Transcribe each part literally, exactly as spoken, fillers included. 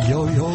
یو یو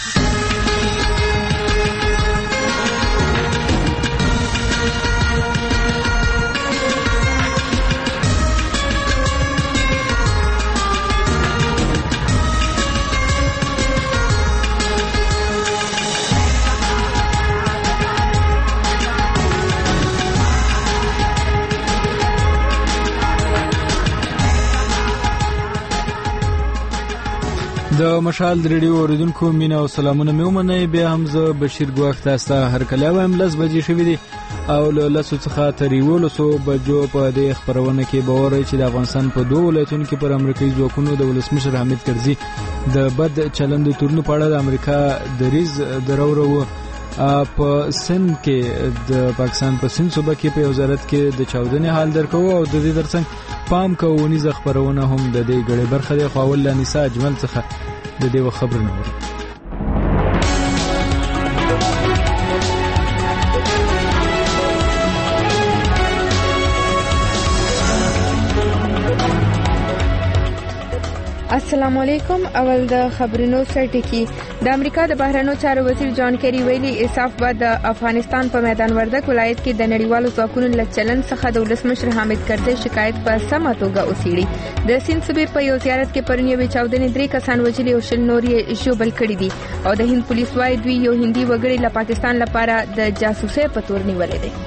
د مشال ریډیو اوریدونکو مینا او سلامونه مې ومنئ. بیا هم زه بشیر ګواښ تاسو ته هرکلی وایم. لس بجې شوي دي او له لسو څخه تر یولسو بجو په دې خپرونه کې به واورئ چې د افغانستان په دوو ولایتونو کې پر امریکایي ځواکونو د ولسمشر حامد کرزي د بد چلند تورنو په اړه د امریکا دریځ دروورو. په سند کې د پاکستان په سند صوبه کې په وزارت کې د چاودنې حال درکو او د دې ترڅنګ پام کوونیزه خبرونه هم د دې غړي برخه ده. خو اول لنیسا اجمل څخه د دې خبرونه وره. السلام علیکم. اول د خبرونو سرټکی. د امریکا د بهرنیو چارو وزیر جان کیری ویلي انصاف به د افغانستان په میدان وردګ ولایت کې د نړیوالو ځواکونو له چلند څخه د ولسمشر حامد کرزي شکایت په سمه توګه وڅېړي. د سیند صوبې په یو زیارت کې پرون یوې چاودنې درې کسان وژلي او شل نور یې ژوبل کړي دي او د هند پولیس وايي دوی یو هندي وګړي له پاکستان لپاره د جاسوسۍ په تور نیولې دي.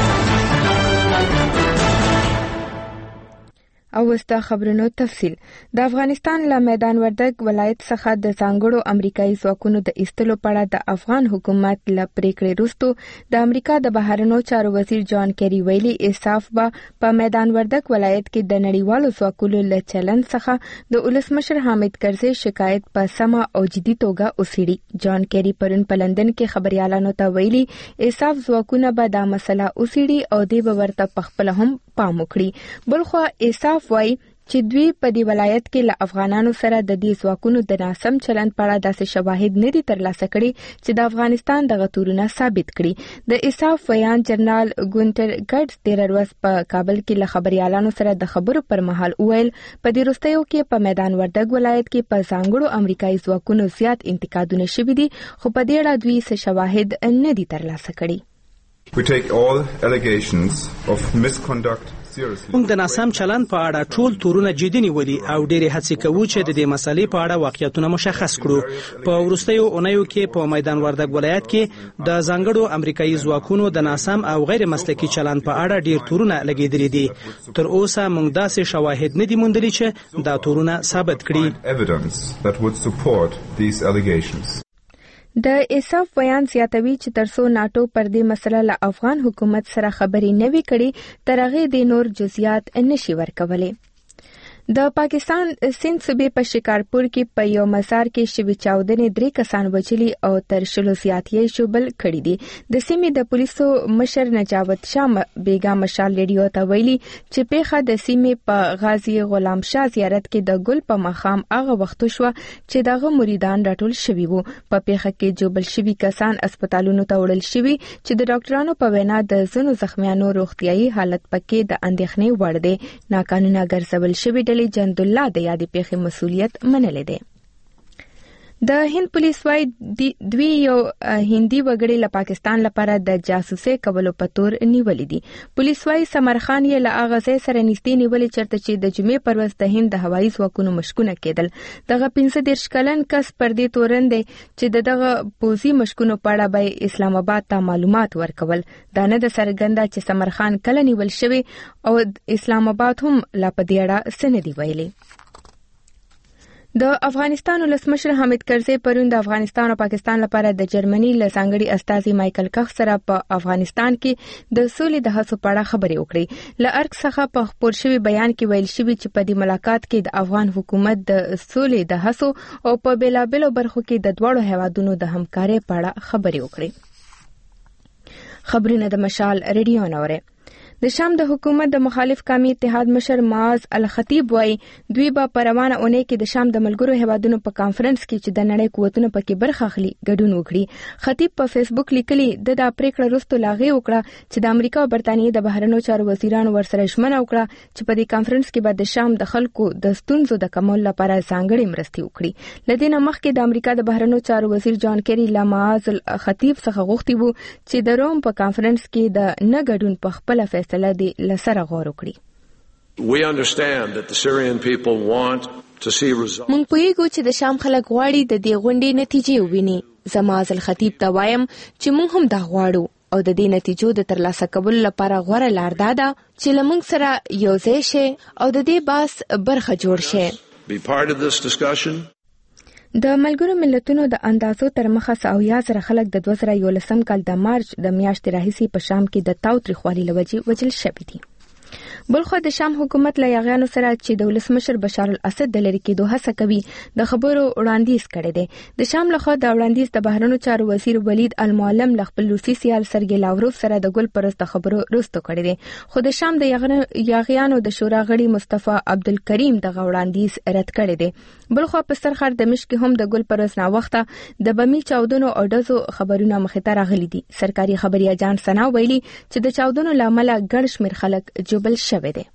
او وستا خبرونو تفصیل. د افغانستان له میدان وردګ ولایت څخه د ځانګړو امریکایي ځواکونو د ایستلو په اړه د افغان حکومت له پریکړې وروسته د امریکا د بهرنیو چارو وزیر جان کیری ویلي انصاف به په میدان وردګ ولایت کې د نړیوالو ځواکونو له چلند څخه د ولسمشر حامد کرزي شکایت په سمه او جدي توګه وڅېړي. جان کیری پرون په لندن کې خبريالانو ته ویلي انصاف ځواکونه به دا مسله وڅېړي او دې به ورته پخپله هم پام وکړي. بلخو انصاف وایي چې دوی په دې ولایت کې له افغانانو سره د دې ځواکونو د ناسم چلند په اړه داسې شواهد نه دي ترلاسه کړي چې د افغانستان دغه تورونه ثابت کړي. د انصاف ویان جنرال ګونټر ګډز تیر ورځ په کابل کې له خبريالانو سره د خبرو پر مهال وویل په دې وروستیو کې په میدان وردګ ولایت کې په ځانګړو امریکایي ځواکونو زیات انتقادونه شوي دي خو په دې اړه دوی څه شواهد نه دي ترلاسه کړي. We take all allegations of misconduct موږ د ناسم چلند په اړه ټول تورونه جدي نیولي او ډېرې هڅې کوو چې د دې مسلې په اړه واقعیتونه مشخص کړو. په وروستیو اونیو کې په میدان وردګ ولایت کې د ځانګړو امریکایي ځواکونو د ناسم او غیر مسلکي چلند په اړه ډېر تورونه لګېدلي دي. تر اوسه موږ داسې شواهد نه دي موندلي چې دا تورونه ثابت کړي. د انصاف بیان زیاتوي چې ترڅو ناتو پر دې مسله له افغان حکومت سره خبرې نه وي کړي تر هغه د نور جزئیات نشي ورکولای. د پاکستان سند صوبې په شکارپور کې په یو مزار کې شوي چاودنې درې کسان وژلي او تر شلو زیات یې ژوبل کړي دي. د سیمې د پولیسو مشر نجاوت شاه بیگا مشال ریډیو ته ویلي چې پیښه د سیمې په غازی غلام شاه زیارت کې د ګل په مخام هغه وخت شو چې دغه مریدان راټول شوي وو. په پیښه کې ژوبل شوي کسان هسپتالونو ته وړل شوي چې د ډاکټرانو په وینا د ځینو زخمیانو روغتیايي حالت پکې د اندېښنې وړ دی. ناقانونه ګرځول شوي ډلې جند الله د یادې پیښې مسؤلیت منلې ده. د هند پولیس وايي دوی یو هندي وګړي له پاکستان لپاره د جاسوسۍ کولو په تور نیولې دي. پولیس وايي سمر خان یې له هغه ځای سره نږدې نیولې چېرته چې د جمعې پر ورځ د هند د هوایي ځواکونو مشکونه کېدل. دغه پنځه دېرش کلن کس پر دې تورن دی چې د دغه پوځي مشکونو په اړه به اسلام آباد ته معلومات ورکول. دا نه د څرګنده چې سمر خان کله نیول شوی او اسلام آباد هم لا په دې اړه څه نه دي ویلي. د افغانستان ولسمشر حامد کرزي پرون د افغانستان او پاکستان لپاره د جرمني له ځانګړي استازي مایکل کخ سره په افغانستان کې د سولې د هڅو په اړه خبرې وکړې. له ارګ څخه په خپور شوي بیان کې ویل شوي چې په دې ملاقات کې د افغان حکومت د سولې د هڅو او په بیلابېلو برخو کې د دواړو هیوادونو د همکارۍ په اړه خبرې وکړې. خبرونه د مشال ریډیو نوره. د شام د حکومت د مخالف قومي اتحاد مشر معاذ الخطیب وایي دوی به په روانه اونۍ کې د شام د ملګرو هیوادونو په کانفرنس کې چې د نړۍ قوتونه پکې برخه اخلي ګډون وکړي. خطیب په فیسبوک لیکلي د دا پریکړه وروسته لاغې وکړه چې د امریکا او برتانیې د بهرنیو چارو وزیرانو ورسره ژمنه وکړه چې په دې کانفرنس کې به د شام د خلکو د ستونزو د کمولو لپاره ځانګړې مرستې وکړي. لدې نه مخکې د امریکا د بهرنیو چارو وزیر جان کیری له معاذ الخطیب څخه غوښتي وو چې د روم په کانفرنس کې د نه ګډون په خپل فیصله دی لسره غور وکړي. We understand that the Syrian people want to see results. مونږ پوهیږو چې د شام خلک غواړي د دې غونډې نتیجې وویني. زه معاذ الخطیب ته وایم چې مونږ هم دا غواړو او د دې نتیجو د ترلاسه کولو لپاره غوره لار دا ده چې له مونږ سره یو ځای شي او د دې باس برخه جوړ شي. Be part of this discussion. د ملګرو ملتونو د اندازو تر مخه ساویا سره خلک د دوه زره یولسم کال د مارچ د میاشتې راهیسې په شام کې د تاوتریخوالي لوجې وجل شوي دي. بلخو د شام حکومت له یاغیانو سره چې د ولسمشر بشار الاسد د لری کېدو هڅه کوي د خبرو وړاندیز کړی دی. د شام لخوا د وړاندیز د بهرنیو چارو وزیر ولید المعلم له خپل روسي سیال سرګي لاوروف سره د ګل پرست خبرو وروسته کړی دی. خو د شام د یاغیانو د شورا غړي مصطفی عبدالکریم د وړاندیز رد کړی دی. بلخو په سرخر د مشک هم د ګل پرست نا وخته د بمی چاودنو او دزو خبرونه مخې ته راغلي دي. سرکاري خبري اجانس سنا ویلي چې د چاودنو لامل ګڼ شمېر خلک جوبل شوی دی.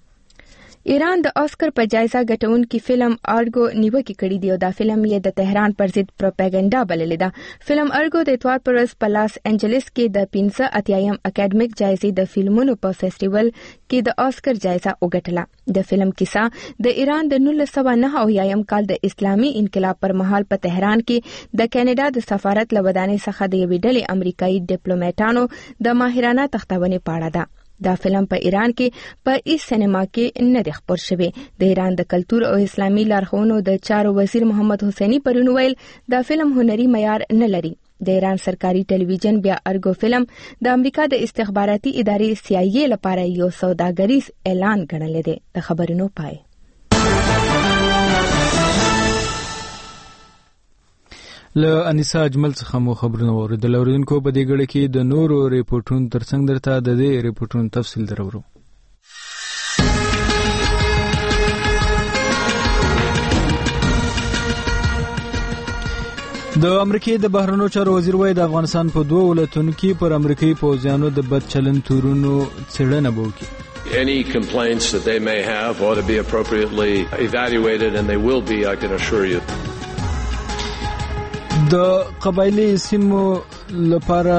ایران د آسکر په جایزه ګټونکي فلم ارګو نیوکه کړې دی او دا فلم یې د تهران پر ضد پروپاګاندا بللی ده. فلم ارګو د اتوار پر ورځ په لاس انجلس کې د پنځه اتیایم اکیډمیک جایزې د فلمونو په فیسټیوال کې د آسکر جایزه وګټله. د فلم کیسه د ایران د نولس سوه نهه اویایم کال د اسلامي انقلاب پر مهال په تهران کې د کینیډا د سفارت له ودانۍ څخه د یوې ډلې امریکایي ډیپلوماټانو د ماهرانه تختاونې په اړه ده. دا فلم په ایران کې په ای سینما کې نه دی خپور شوی. د ایران د کلتور او اسلامي لارښوونو د چارو وزیر محمد حسینی پرون ویل دا فلم هنري معیار نه لري. د ایران سرکاري ټلویزیون بیا ارګو فلم د امریکا د استخباراتي ادارې سی آی ای لپاره یو سوداګریز اعلان ګڼل دی. د خبرونو پای. له انیسا اجمل څخه مو خبرونه اوریدل. اوریدونکو په دې غړي کې د نورو ریپورتونو ترڅنګ درته د دې ریپورتونو تفصیل درورو. د امریکای د بهرنیو چارو وزیر وایي د افغانستان په دوه ولایتونو کې پر امریکایي پوځیانو د بد چلند تورونو څېړنه وکړي. Any complaints that they may have ought to be appropriately evaluated and they will be, I can assure you. د قبایلی سیمو لپاره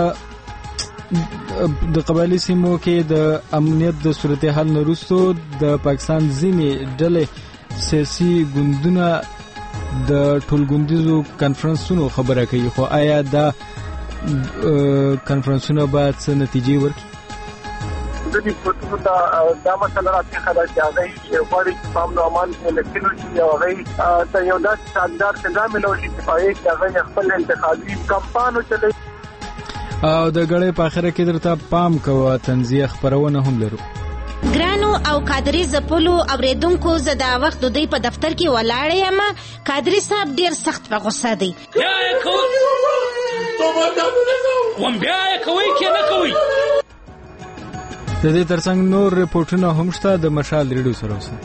د قبایلی سیمو کې د امنیت د صورتحال نه وروسته د پاکستان ځینې ډلې سیاسي ګوندونه د ټولګوندیزو کانفرنسونو خبره کوي. خو آیا دا کانفرنسونه باید څه نتیجې ورکړي؟ د دې په توګه دا مسله راځي چې هغه یو غوړي په نومان کې لکه چې هغه ته یو داسې شاندار څنګه ملوي چې پای کې هغه خپل انتخابي کمپاینونه چلوي. او د غړې په اخر کې درته پام کوه تنزیه خبرونه هم لرو. ګرانو او قادری زپلو اوریدونکو زه دا وخت د دوی په دفتر کې ولاړ یم. قادری صاحب ډیر سخت په غوسه دی. بیا یې کوي وم بیا یې کوي کې نه کوي. د دې ترڅنګ نور ریپورتونه هم شته. د مشال ریډیو سره اوسئ.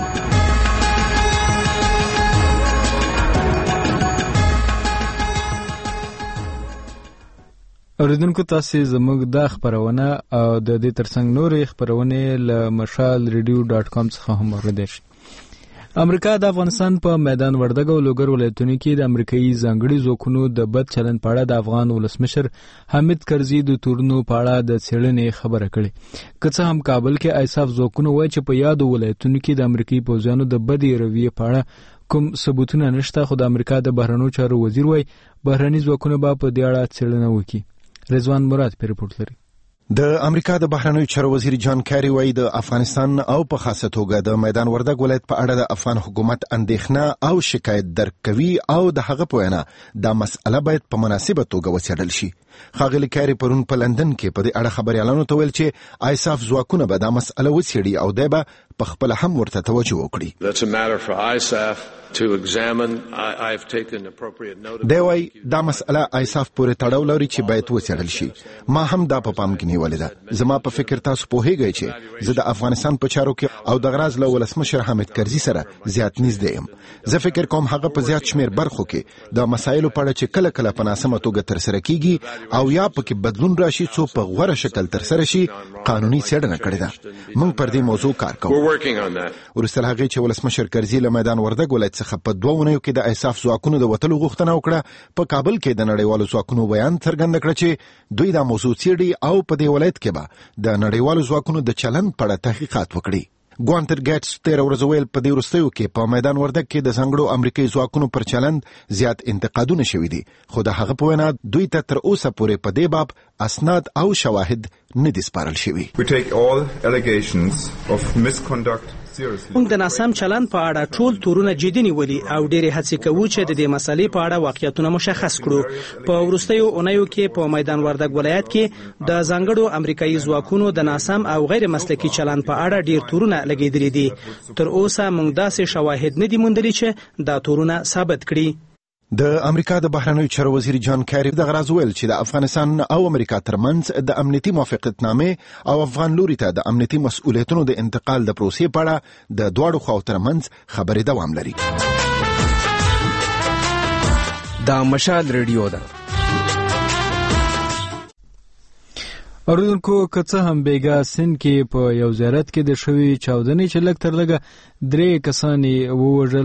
اوریدونکو تاسو زموږ د خبرونه او د دې ترڅنګ نورې خبرونه له مشال ریډیو ډاټ کام څخه هم اوریدئ شئ. امریکا د افغانستان په میدان وردګ او لوګر ولایتونو کې د امریکایي ځانګړي ځواکونو د بد چلند په اړه د افغان ولسمشر حامد کرزي د تورنو په اړه د څېړنې خبره کړې. که څه هم کابل کې ایساف ځواکونه وایي چې په یادو ولایتونو کې د امریکایي پوځیانو د بدې رویې په اړه کوم ثبوتونه نشته، خو د امریکا د بهرنیو چارو وزیر وایي بهرني ځواکونه به په دې اړه څېړنه وکړي. رضوان مراد په رپورټ لري. د امریکا د بهرنیو چارو وزیر جان کیری وایي د افغانستان او په خاصه توګه د میدان وردګ ولایت په اړه د افغان حکومت اندېښنه او شکایت درک کوي او د هغه په وینا دا مسأله باید په مناسبه توګه وڅېړل شي. ښاغلي کیری پرون په لندن کې په دې اړه خبريالانو ته ویل چې ایساف ځواکونه به دا مسأله وڅېړي او دی به په خپل هم ورته توجه وکړي. That's a matter for I S A F to examine. I, I've taken appropriate note. دی وای دا مسله ایساف پورې تړاو لري چې باید وڅېړل شي. ما هم دا په پام کې نیولې ده. زما په فکر تاسو پوهیږئ چې زه د افغانستان په چارو کې او د غراز له ولسمشر حامد کرزي سره زیات نږدې یم. زه فکر کوم هغه په زیات شمیر برخو کې د مسایلو په اړه چې کله کله په ناسمه توګه ترسره کیږي او یا پکې بدلون راشي څو په غوره شکل ترسره شي قانوني څېړنه کړې ده. موږ پر دې موضوع کار کوو. وروسته هغه چې ولسمشر کرزي له میدان وردګ ولایت څخه په دوه اونیو کې د ایساف ځواکونو د وتلو غوښتنه وکړه، په کابل کې د نړیوالو ځواکونو بیان څرګند کړ چې دوی دا موضوع څېړي او په دې ولایت کې به د نړیوالو ځواکونو د چلند په اړه تحقیقات وکړي. ګوانټر ګیټس تیر ورځ ویل په دې وروستیو کې په میدان وردګ کې د ځانګړو امریکایي ځواکونو پر چلند زیات انتقادونه شوي دي، خو د هغه په وینا دوی ته تر اوسه پورې په دې باب اسناد او شواهد نه دي سپارل شوي. We take all allegations of misconduct موږ د ناسم چلند په اړه ټول تورونه جدي نیولي او ډېرې هڅې کوو چې د دې مسلې په اړه واقعیتونه مشخص کړو. په وروستیو اونیو کې په میدان وردګ ولایت کې د ځانګړو امریکایي ځواکونو د ناسم او غیر مسلکي چلند په اړه ډېر تورونه لګېدلي دي. تر اوسه موږ داسې شواهد نه دي موندلي چې دا تورونه ثابت کړي. د امریکا د بهرنیو چارو وزیر جان کیری د غراز ویل چې د افغانستان او امریکا ترمنځ د امنیتي موافقتنامې او افغان لوري ته د امنیتي مسؤلیتونو د انتقال د پروسې په اړه د دواړو خواو ترمنځ خبرې دوام لري. دا مشال ریډیو ده. اوریدونکو که څه هم بیګا سند کې په یو زیارت کې د شوي چاودنې چې لږ تر لږه درې کسان یې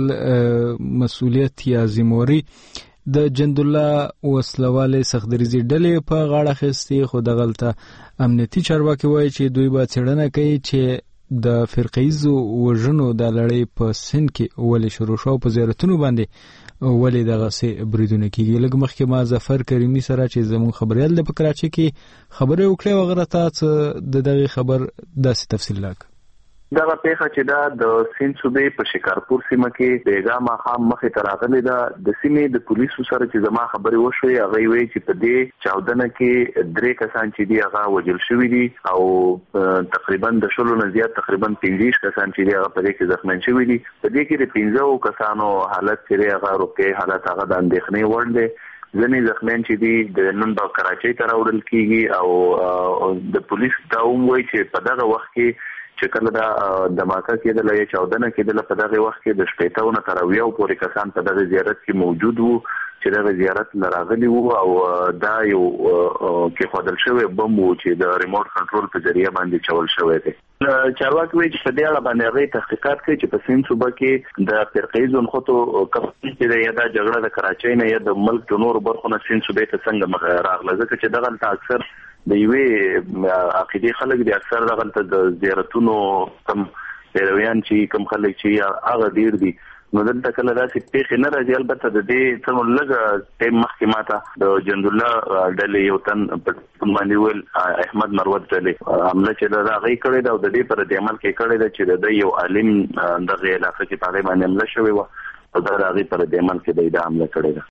ووژل مسؤلیت یا ذموري د جندالله وسلوالې سختدریزي ډلې په غاړه اخیستې، خو دغلته امنیتي چارواکي وایي چې دوی به څېړنه کوي چې د فرقیزو وژنو د لړۍ په سند کې ولې شروع شو، په زیارتونو باندې ولې دغسې بریدونه کېږي. لږ مخکې ما ظفر کریمي سره چې زموږ خبریال دی په کراچۍ کې خبرې وکړې او هغه راته څه د دغې خبر داسې تفصیل راکړه. دغه پیښه چې دا د سیند صوبې په شکارپور سیمه کې بیګا ماښام مخې ته راغلې ده. د سیمې د پولیسو سره چې زما خبرې وشوې هغوی وایي چې په دې چاودنه کې درې کسان چې دي هغه وژل شوي دي او تقریبا د شلو نه زیات تقریبا پنځه کسان چې دي هغه په دې کې زخمیان شوي دي. په دې کې د پنځو کسانو حالت چې دی هغه روغتیایي حالت هغه د اندېښنې وړ دی. ځینې زخمیان چې دي د نن به کراچۍ ته راوړل کېږي او د پولیس دا هم وایي چې په دغه وخت کې چې کله دا دماکه کېدله یا چاودنه کېدله په دغه وخت کې د شپېتو نه تر اویاو پورې کسان په دغه زیارت کې موجود وو چې دغه زیارت له راغلي وو او دا یو کېښودل شوی بم وو چې د ریموټ کنټرول په ذریعه باندې چول شوی دی. چارواکي وایي چې په دې اړه باندې هغوی تحقیقات کوي چې په سیند صوبه کې د فرقیزو نښتو کمپنۍ چې دی یا دا جګړه د کراچۍ نه یا د ملک د نورو برخو نه سیند صوبې ته څنګه راغله، ځکه چې دغلته اکثر د یوې عقیدې خلک دي، اکثر دغلته د زیارتونو کم پیرویان چې کم خلک چې هغه ډیر دي. نو دلته کله داسې پیښې نه راځي. البته د دې څه لږ ټایم مخکې ماته د جندالله ډلې یو تن په باندې ویل احمد مروت ډلې حمله چې د هغوی کړې ده او د دې پر دې عمل کې کړې ده چې د یو عالم دغه علاقه کې په هغې باندې حمله شوې وه او دا د هغې پر دې عمل کې د دا حمله کړې ده.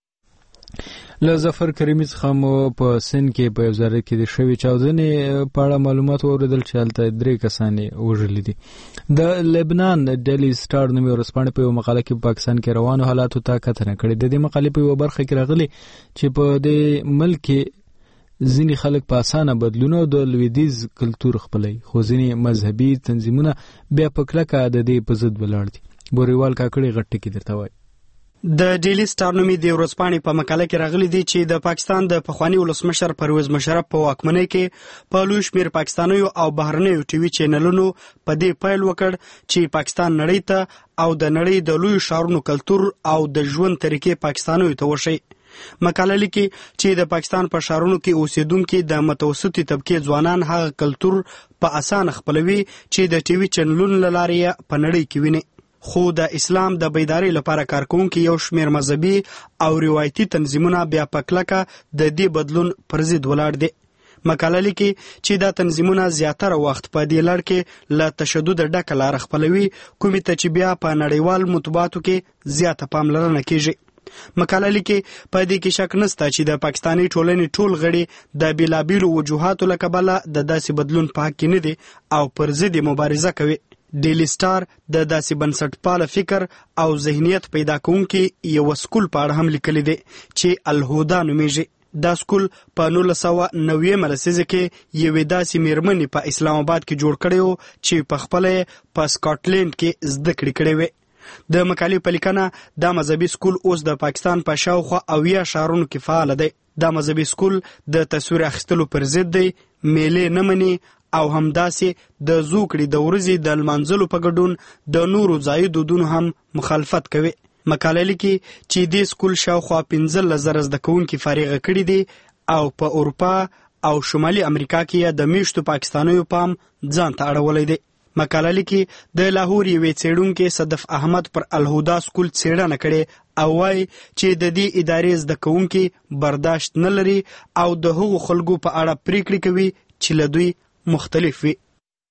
له ظفر کریمي څخه مو په سند کې په یو زیارت کې د شوې چاودنې په اړه معلومات واورېدل چې هلته درې کسان یې وژلي دي. د لبنان ډیلی سټار نومي ورځپاڼې په یوه مقاله کې په پاکستان کې روانو حالاتو ته کتنه کړې. د دې مقالې په یوه برخه کې راغلي چې په دې ملک کې ځینې خلک په اسانه بدلون او د لویدیز کلتور خپلوي، خو ځینې مذهبي تنظیمونه بیا په کلکه د دې په ضد ولاړ دي. بوریوال کاکړي غټ ټکي درته وایي. د ډیلی سټار نومي د ورځپاڼې په مقاله کې راغلي دي چې د پاکستان د پخواني ولسمشر پرویز مشرف په واکمنۍ کې په لوی شمېر پاکستانیو او بهرنیو ټي وي چینلونو په دې پیل وکړ چې پاکستان نړۍ ته او د نړۍ د لوی ښارونو کلتور او د ژوند طریقې پاکستانیو ته وښیي. مقاله لیکي چې د پاکستان په ښارونو کې اوسیدونکي د متوسطې طبقې ځوانان هغه کلتور په اسانه خپلوي چې د ټي وي چینلونو له لارې په نړۍ کې ویني. خو د اسلام د بیدارۍ لپاره کار کوونکي یو شمېر مذهبي او روایتي تنظیمونه بیا په کلکه د دې بدلون پر ضد ولاړ دي. مقاله لیکي چې دا تنظیمونه زیاتره وخت په دې لړ کې له تشدد ډکه لاره خپلوي، کومې ته چې بیا په نړیوال مطبوعاتو کې زیاته پاملرنه کیږي. مقاله لیکي په دې کې شک نشته چې د پاکستاني ټولنې ټول غړي د بیلابیلو وجوهاتو له کبله د داسې بدلون په حق کې نه دي او پر ضد مبارزه کوي. ډیلی سټار د داسې بنسټپاله فکر او ذهنیت پیدا کوونکي یو سکول په اړه هم لیکلی دی چې الهدا نومیږي. دا سکول په نولس سوه نوي لسیزه کې یوې داسې میرمنې په اسلام آباد کې جوړ کړی و چې په خپله په سکاټلینډ کې زده کړې کړې وې. د مقالې په لیکنه دا مذهبي سکول اوس د پاکستان په شاوخوا اویا ښارونو کې فعال دی. دا مذهبي سکول د تصویر اخیستلو پر ضد دی، میلې نه مني او همداسې د زوکړې د ورځې د لمانځلو په ګډون د نورو ځایي دودونو هم مخالفت کوي. مقاله لیکي چې دې سکول شاوخوا پنځلس زره زده کوونکي فارغه کړي دي او په اروپا او شمالي امریکا کې د میشتو پاکستانیو پام ځان ته اړولی دی. مقاله لیکي د لاهور یوې څېړونکي صدف احمد پر الهدا سکول څېړنه کړې او وایي چې د دې ادارې زده کوونکي برداشت نه لري او د هغو خلکو په اړه پریکړې کوي چې له دوی مختلف وي.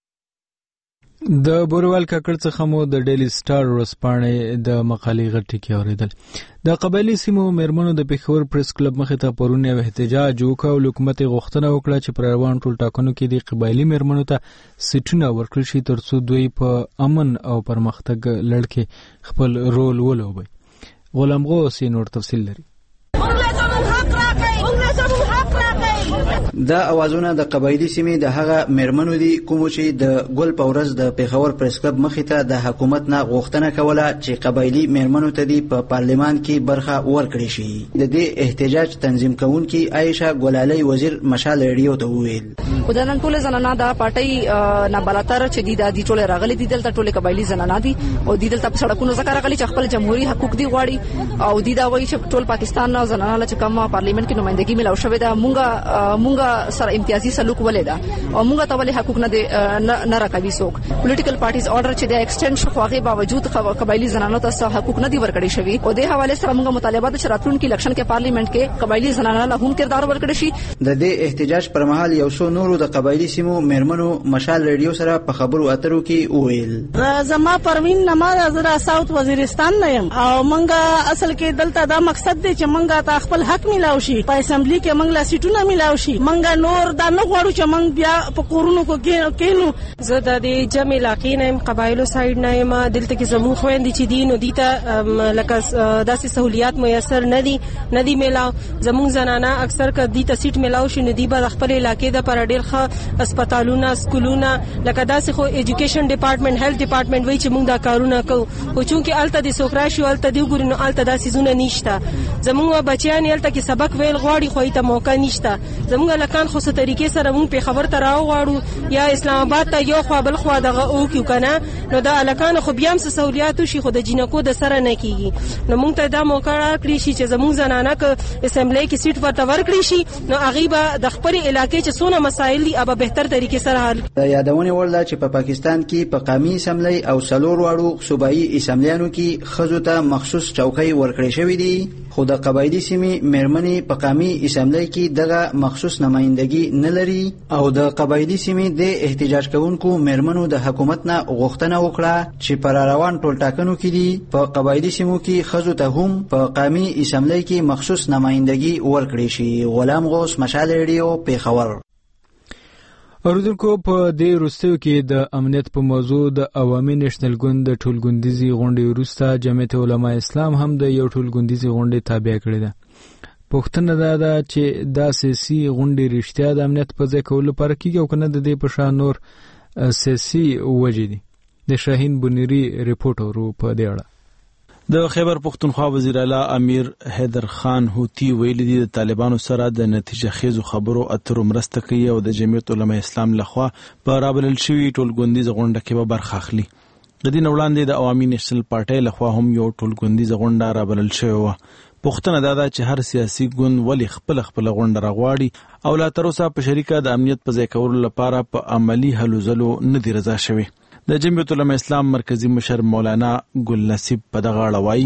د بوروال کاکړ څخه مو د ډیلی سټار ورځپاڼې د مقالې غټ ټکي اورېدل. د قبایلي سیمو میرمنو د پېښور پریس کلب مخې ته پرون یو احتجاج وکړ او حکومت یې غوښتنه وکړه چې پر روان ټول ټاکنو کې د قبایلي میرمنو ته سیټونه ورکړل شي ترڅو دوی په امن او پرمختګ لړ کې خپل رول ولوبوي. غلام غوث نور تفصیل لري. دا اوازونه د قبایلی سیمې د هغه میرمنو دي کوم چې د ګل په ورځ د پیښور پریس کلب مخې ته د حکومت نه غوښتنه کوله چې قبایلی میرمنو ته دی په پارلمان کې برخه ورکړي شي. د دې احتجاج تنظیم کوونکي عائشه ګلالي وزیر مشال ریډیو ته وویل خو د نن ټول زنانه د پارټي نه بلاتر چې دی د ټول راغلي دي دلته ټول قبایلی زنانه دي او دی دلته په سړکونو ځکه راغلي چې خپل جمهوریت حقوق دی غواړي او دی دا وایي چې ټول پاکستان زنانه چې کوم پارلیمنت کې نمائندګي ملو شوې ده مونږه مونږه سره امتیازي سلوک ولې ده او مونږ ته ولې حقوق نه نه راکوي څوک. پولیټیکل پارټیز اورډر چې د ایکسټنډ شو هغه باوجود قبایلی زنانو ته حقوق نه دي ورکړي شوی او د حواله سره مونږ مطالبه د راتلونکي الیکشن کې پارلیمنت کې قبایلی زنانو له هم کردار ورکړي شي. د دې احتجاج پر مهال یو څو نورو د قبایلی سیمو میرمنو مشال ریډیو سره په خبرو اترو کې وویل زما پروین نماز زرا ساوث وزیرستان نه يم او مونږ اصل کې دلته دا مقصد دی چې مونږ ته خپل حق میلاو شي په اسمبلی کې مونږ لا سیټونه میلاو شي مونږ نور دا نه غواړو چې مونږ بیا په کورونو کې کېنو. زه د دې جمع علاقې نه يم قبایلو سایډ نه يم دلته کې زموږ خويندې چې دي نو دي ته لکه داسې سہولیات میسر نه دي نه دي میلاو. زموږ زنانه اکثر که دي ته سیټ میلاو شي نو دي به خپل علاقې د پر ډېر ښه هسپتالونه سکولونه لکه داسې خو ایجوکیشن ډپارټمنټ هیلث ډپارټمنټ وایي چې موږ دا کارونه کوو خو چونکې الته د سوکرا شي الته دی ګوري نو الته داسې زونه نشته. زموږ بچیان الته کې سبق ویل غواړي خو ته موقع نشته. زموږ لکان خو څه طریقې سره موږ په خبر ته راوغواړو یا اسلام آباد ته یو خوا بل خوا دغه او کیو کنه نو دا الکان خو بیا هم څه سہولیات شي خو د جنکو د سره نه کیږي. نو موږ ته دا موقع راکړي شي چې زموږ زنانه ک اسمبلی کې سیټ ورته ورکړي شي نو هغه به د خپل علاقې چې څونه مسایل دي به بهتر طریقې سره حل. د یادونه ورله چې په پاکستان کې په قومي اسمبلی او سلور واړو صوبایي اسمبلیانو کې خزو ته مخصوص چوکۍ ورکړې شوې دي خو د قبایلی سیمې میرمنې په قومي اسمبلی کې دغه مخصوص نمائندګي نه لري او د قبایلی سیمې د احتجاج کوونکو میرمنو د حکومت نه غوښتنه وکړه چې پر روان ټول ټاکنو کې دي په قبایلی سیمو کې خزو ته هم په قومي اسمبلی کې مخصوص نمائندګي ورکړي شي. غلام غوث مشال ریډیو پیښور. اوریدونکو په دې وروستیو کې د امنیت په موضوع د عوامي نېشنل ګوند د ټولګوندیزي غونډې وروسته جمعیت علما اسلام هم د یو ټولګوندیزي غونډې تابع کړې ده. پوښتنه دا ده چې دا سیاسي غونډې رښتیا د امنیت په ځای کولو لپاره کېږي او که نه د دې په شان نور سیاسي وجې دي. د شاهین بنيري ریپورټ اورو په دې اړه. د خیبر پختونخوا وزیر اعلی امیر حیدر خان هوتی ویلي دي د طالبانو سره د نتیجه خیزو خبرو اترو مرسته کوي او د جمعیت علما اسلام لخوا په رابلل شوي ټولګوندیزه غونډه کې به برخه اخلي. د دې نه وړاندې د عوامي نېشنل پارټۍ لخوا هم یو ټولګوندیزه غونډه رابلل شوې وه. پوښتنه دا ده چې هر سیاسي ګوند ولې خپل خپل غونډه راغواړي او لا تر اوسه په شریکه د امنیت په ځای کولو لپاره په عملی هلو ځلو نه دي رضا شوي. د جمعیت علما اسلام مرکزی مشر مولانا ګل نصیب په دغه اړه وایي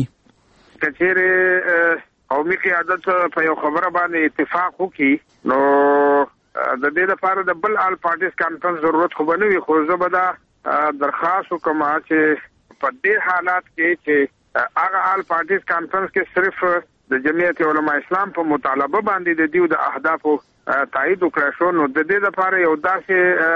کچېرې قومي قیادت په یو خبره باندې اتفاق وکړي نو د دې لپاره د بل آل پارټیز کانفرنس ضرورت خو به نه وي خو زه به دا درخواست وکړم چې په دې حالات کې چې هغه آل پارټیز کانفرنس کې صرف د جمعیت علما اسلام په مطالبه باندې د دیو د اهدافو تایید وکړای شو نو د دې لپاره یو داسې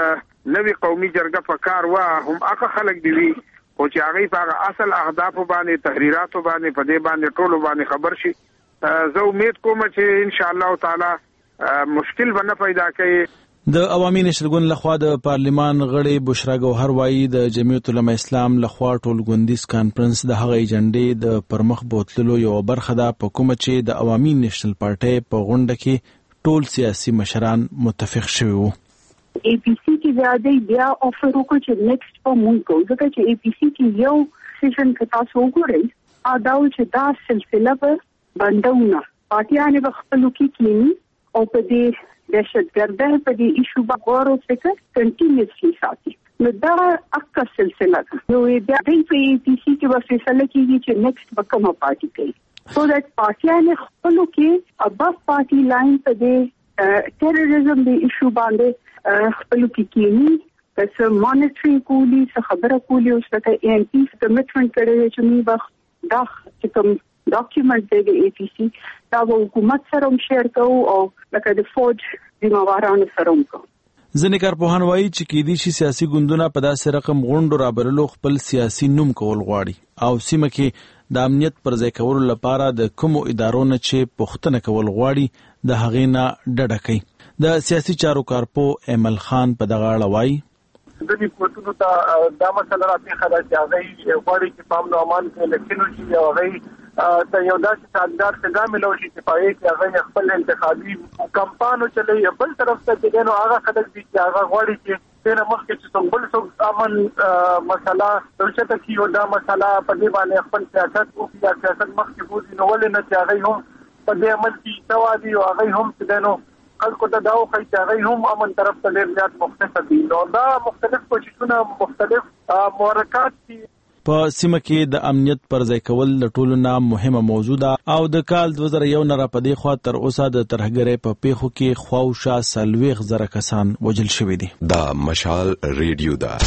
نوې قومي جرګه په کار وا هم هغه خلک دی وی او چې هغه په اصل اهداف باندې تحریرات باندې په دې باندې ټول باندې خبر شي. زه امید کوم چې ان شاء الله تعالی مشکل ونه پیدا کوي. د عوامي نشرګون لخوا د پارلمان غړي بشرا ګوهر وایي د جمعیت العلماء اسلام لخوا ټول ګوندیز کانفرنس د هغه ایجنډې د پرمخ بوتللو یو برخه ده په کومه چې د عوامي نېشنل پارټي په غونډه کې ټول سیاسي مشران متفق شوي وو. اے پی سی کې زیاده بیا افر وکړو چې نیکسټ په مونږ کو ځکه چې اے پی سی کې یو سیشن کې تاسو وګورئ ادا چې دا سلسله په بندونه پارټیانه په خپل کې کینی او په دې دهشتګرده په دې ایشو باندې غور او فکر کنټینیوسلی ساتي. نو دا اکه سلسله ده. نو بیا د اے پی سی کې به فیصله کیږي چې نیکسټ به کومه پارټي کوي. سو دیٹ پارټیانه خپل کې اباف پارټي لاین په دې ټیرریزم د ایشو باندې خپل کې کینی چې مانیټرینګ کولی څه خبره کولی او څه ته ایم پی کمیټمنټ کړی چې موږ به دا چې کوم ډاکومنت دی د اے پی سی دا به حکومت سره هم شیر کوو او لکه د فوج ذمہوارانو سره هم کوو. ځینې کارپوهان وایي چې کېدای شي سیاسي ګوندونه په داسې رقم غونډو رابللو خپل سیاسي نوم کول غواړي او سیمه کې د امنیت پر ځای کولو لپاره د کومو ادارو نه چې پوښتنه کول غواړي د هغې نه ډډه کوي. د سیاسي چارو کارپو ایمل خان په دغه اړه وایي د دې کوټونو ته دا مسله راځي خدای چې هغه غواړي چې پام نو امان کې لکینو چې هغه ته یو داسې سازګار څنګه ملو شي چې پای کې هغه خپل انتخابي کمپاینو چلوي. بل طرف ته چې نو هغه خلک دي چې هغه غواړي چې څنګه مخکې چې څنګه بل څه امن مسله دلته کې یو دا مسله په دې باندې خپل سیاست او سیاست مخکې بوزي نو ولې نه چې هغه هم په دې عمل کې توادي او هغه هم چې نو خلکو ته دا وخی چې هغه هم امن طرف ته ډېر زیات مختلف دي. نو دا مختلف کوششونه مختلف محرکات دي. په سیمه کې د امنیت پر ځای کول د ټولو نه مهمه موضوع ده او د کال دوه زره یو نه را پدې خوا تر اوسه د ترهګرۍ په پیښو کې خواوشا څلوېښت زره کسان وژل شوي دي. دا مشال ریډیو ده.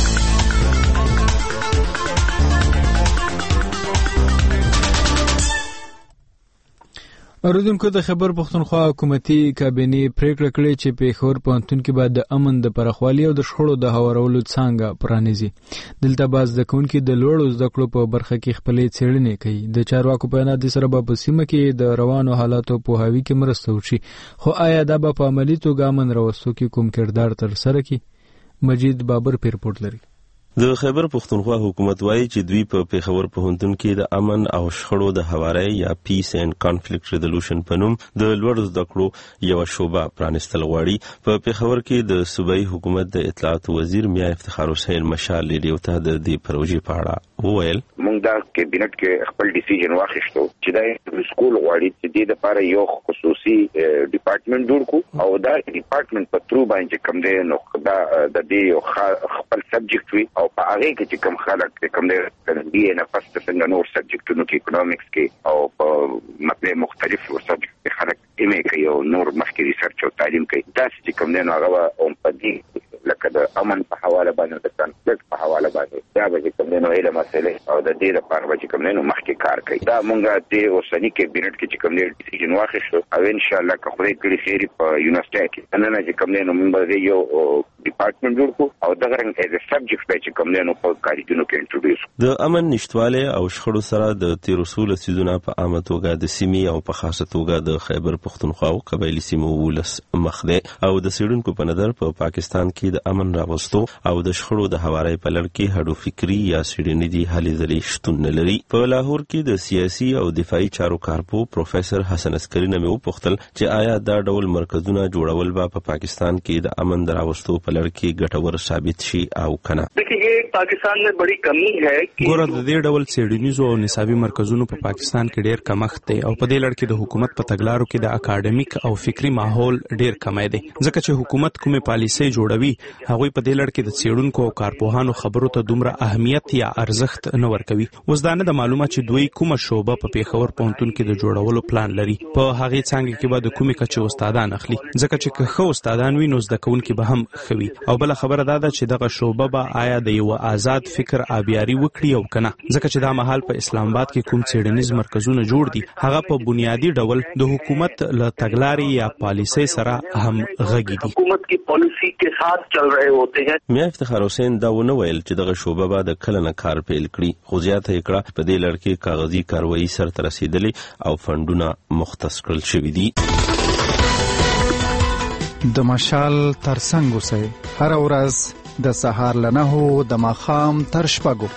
اوریدونکو د خبر پښتونخوا حکومتي کابینه پریکړه کړې چې پېښور پوهنتون کې به د امن د پراخوالي او د شخړو د هوارولو څانګه پرانیزي. دلته باز د کوونکو د لوړو زده کړو په برخه کې خپلې څېړنې کوي. د چارواکو په اند سره به په سیمه کې د روانو حالاتو په هاوی کې مرسته وشي. خو آیا دا به په عملي توګه امن راوستو کې کوم کردار تر سره کوي؟ مجید بابر په رپورټ لري. د خیبر پښتونخوا حکومت وایي چې دوی په پیښور پوهنتون کې د امن او شخړو د هواري یا پیس اینڈ کانفلیکټ ریزولوشن په نوم د لوړ زده کړو یو شوبه پرانستل غواړي. په پیښور کې د صوبایي حکومت د اطلاعات وزیر میا افتخار حسین مشال ریډیو ته د دې پروژې په اړه وویل موږ دا کابینټ کې خپل ډیسیژن واخیستو چې دا سکول غواړي چې د لپاره یو خصوصي ډپارټمنټ جوړ کړو او دا ډپارټمنټ په ترو باندې کوم دی نو دا د دې خپل سبجیکټ وي او په هغه کې چې کوم خلک کوم دی بي ان فاست څنګه نور سبجیکټونو کې اکونومکس کې او په مطلب مختلف سبجیکټ خلک ایم ای کوي او نور مخکې ریسرچ او تعلیم کوي. دا چې کوم دی نو هغه او په دې لکه د امن په حواله باندې د کانفلیکټ په حواله باندې دا به کوم دی نو علم مسئله او د دې لپاره به کوم دی نو مخکې کار کوي. دا مونږه د اوسنی کابینټ کې چې کوم دی ډیسیژن واخیستو او ان شاء الله که خدای کړي خیر په یونیورسيټي کې نن نه چې کوم دی نو موږ به یو ډپارټمنټ جوړ کړو او دا رنګ ایز ا سبجیکټ به چې کوم دی نو په کاریګونو کې انټروډیوس. د امن نشټواله او شخړو سره د تیر اصول سيزونه په عامه توګه د سیمې او په خاصه توګه د خیبر پښتونخوا او قبایلی سیمو ولس مخده او د سیډونکو په نظر په پا پاکستان کې د امن راوستو او د شخړو د هواري په لړ کې هډو فکری یا سیډنی دي هلې ځلې شتون نه لري. په لاهور کې د سیاسي او دفاعي چارو کارپو پروفیسور حسن عسکری نه مې وپوښتل چې آیا دا ډول مرکزونه جوړول به په پاکستان کې د امن راوستو په لړ کې ګټور ثابت شي او کنه. देखिए पाकिस्तान में बड़ी कमी है कि ګوره د دې ډول سیډنیزو او نصابي مرکزونو په پاکستان کې ډېر کمښت دی او په دې لړ کې د حکومت په تګلارو کې د اکاډمیک او فکری ماحول ډېر کمی دی ځکه چې حکومت کومه پالیسي جوړوي هغه په دې لړ کې د سیډونکو او کارپوهانو خبرو ته دومره اهمیت یا ارزښت نه ورکوي. اوس دا نه د معلومه چې دوی کومه شوبه په پیښور پوهنتون کې د جوړولو پلان لري. په هغه څنګه کې به د کومې کچې استادان اخلي ځکه چې که خو استادان وي نو زده کوونکي به هم کوي او بل خبره دا ده چې دغه شوبه به آیا د یو آزاد فکر آبیاري وکړي او کنه، ځکه چې دا مهال په اسلام آباد کې کوم څېړنیز مرکزونه جوړ دي هغه په بنیادی ډول د حکومت له تګلارې یا پالیسۍ سره هم غږی دي. حکومت کی پالیسی کے ساتھ چل رہے ہوتے ہیں. میا افتخار حسین دا ونه ویل چې دغه شوبه به د کله نه کار پیل کړي، خو زیاته یې کړه په دې لړ کې کاغذي کاروایي سرته رسېدلې او فنډونه مختص کړل شوي دي. د مشال ترڅنګ اوسئ، هر ورځ د سهار له نهو د ماښام تر شپږو.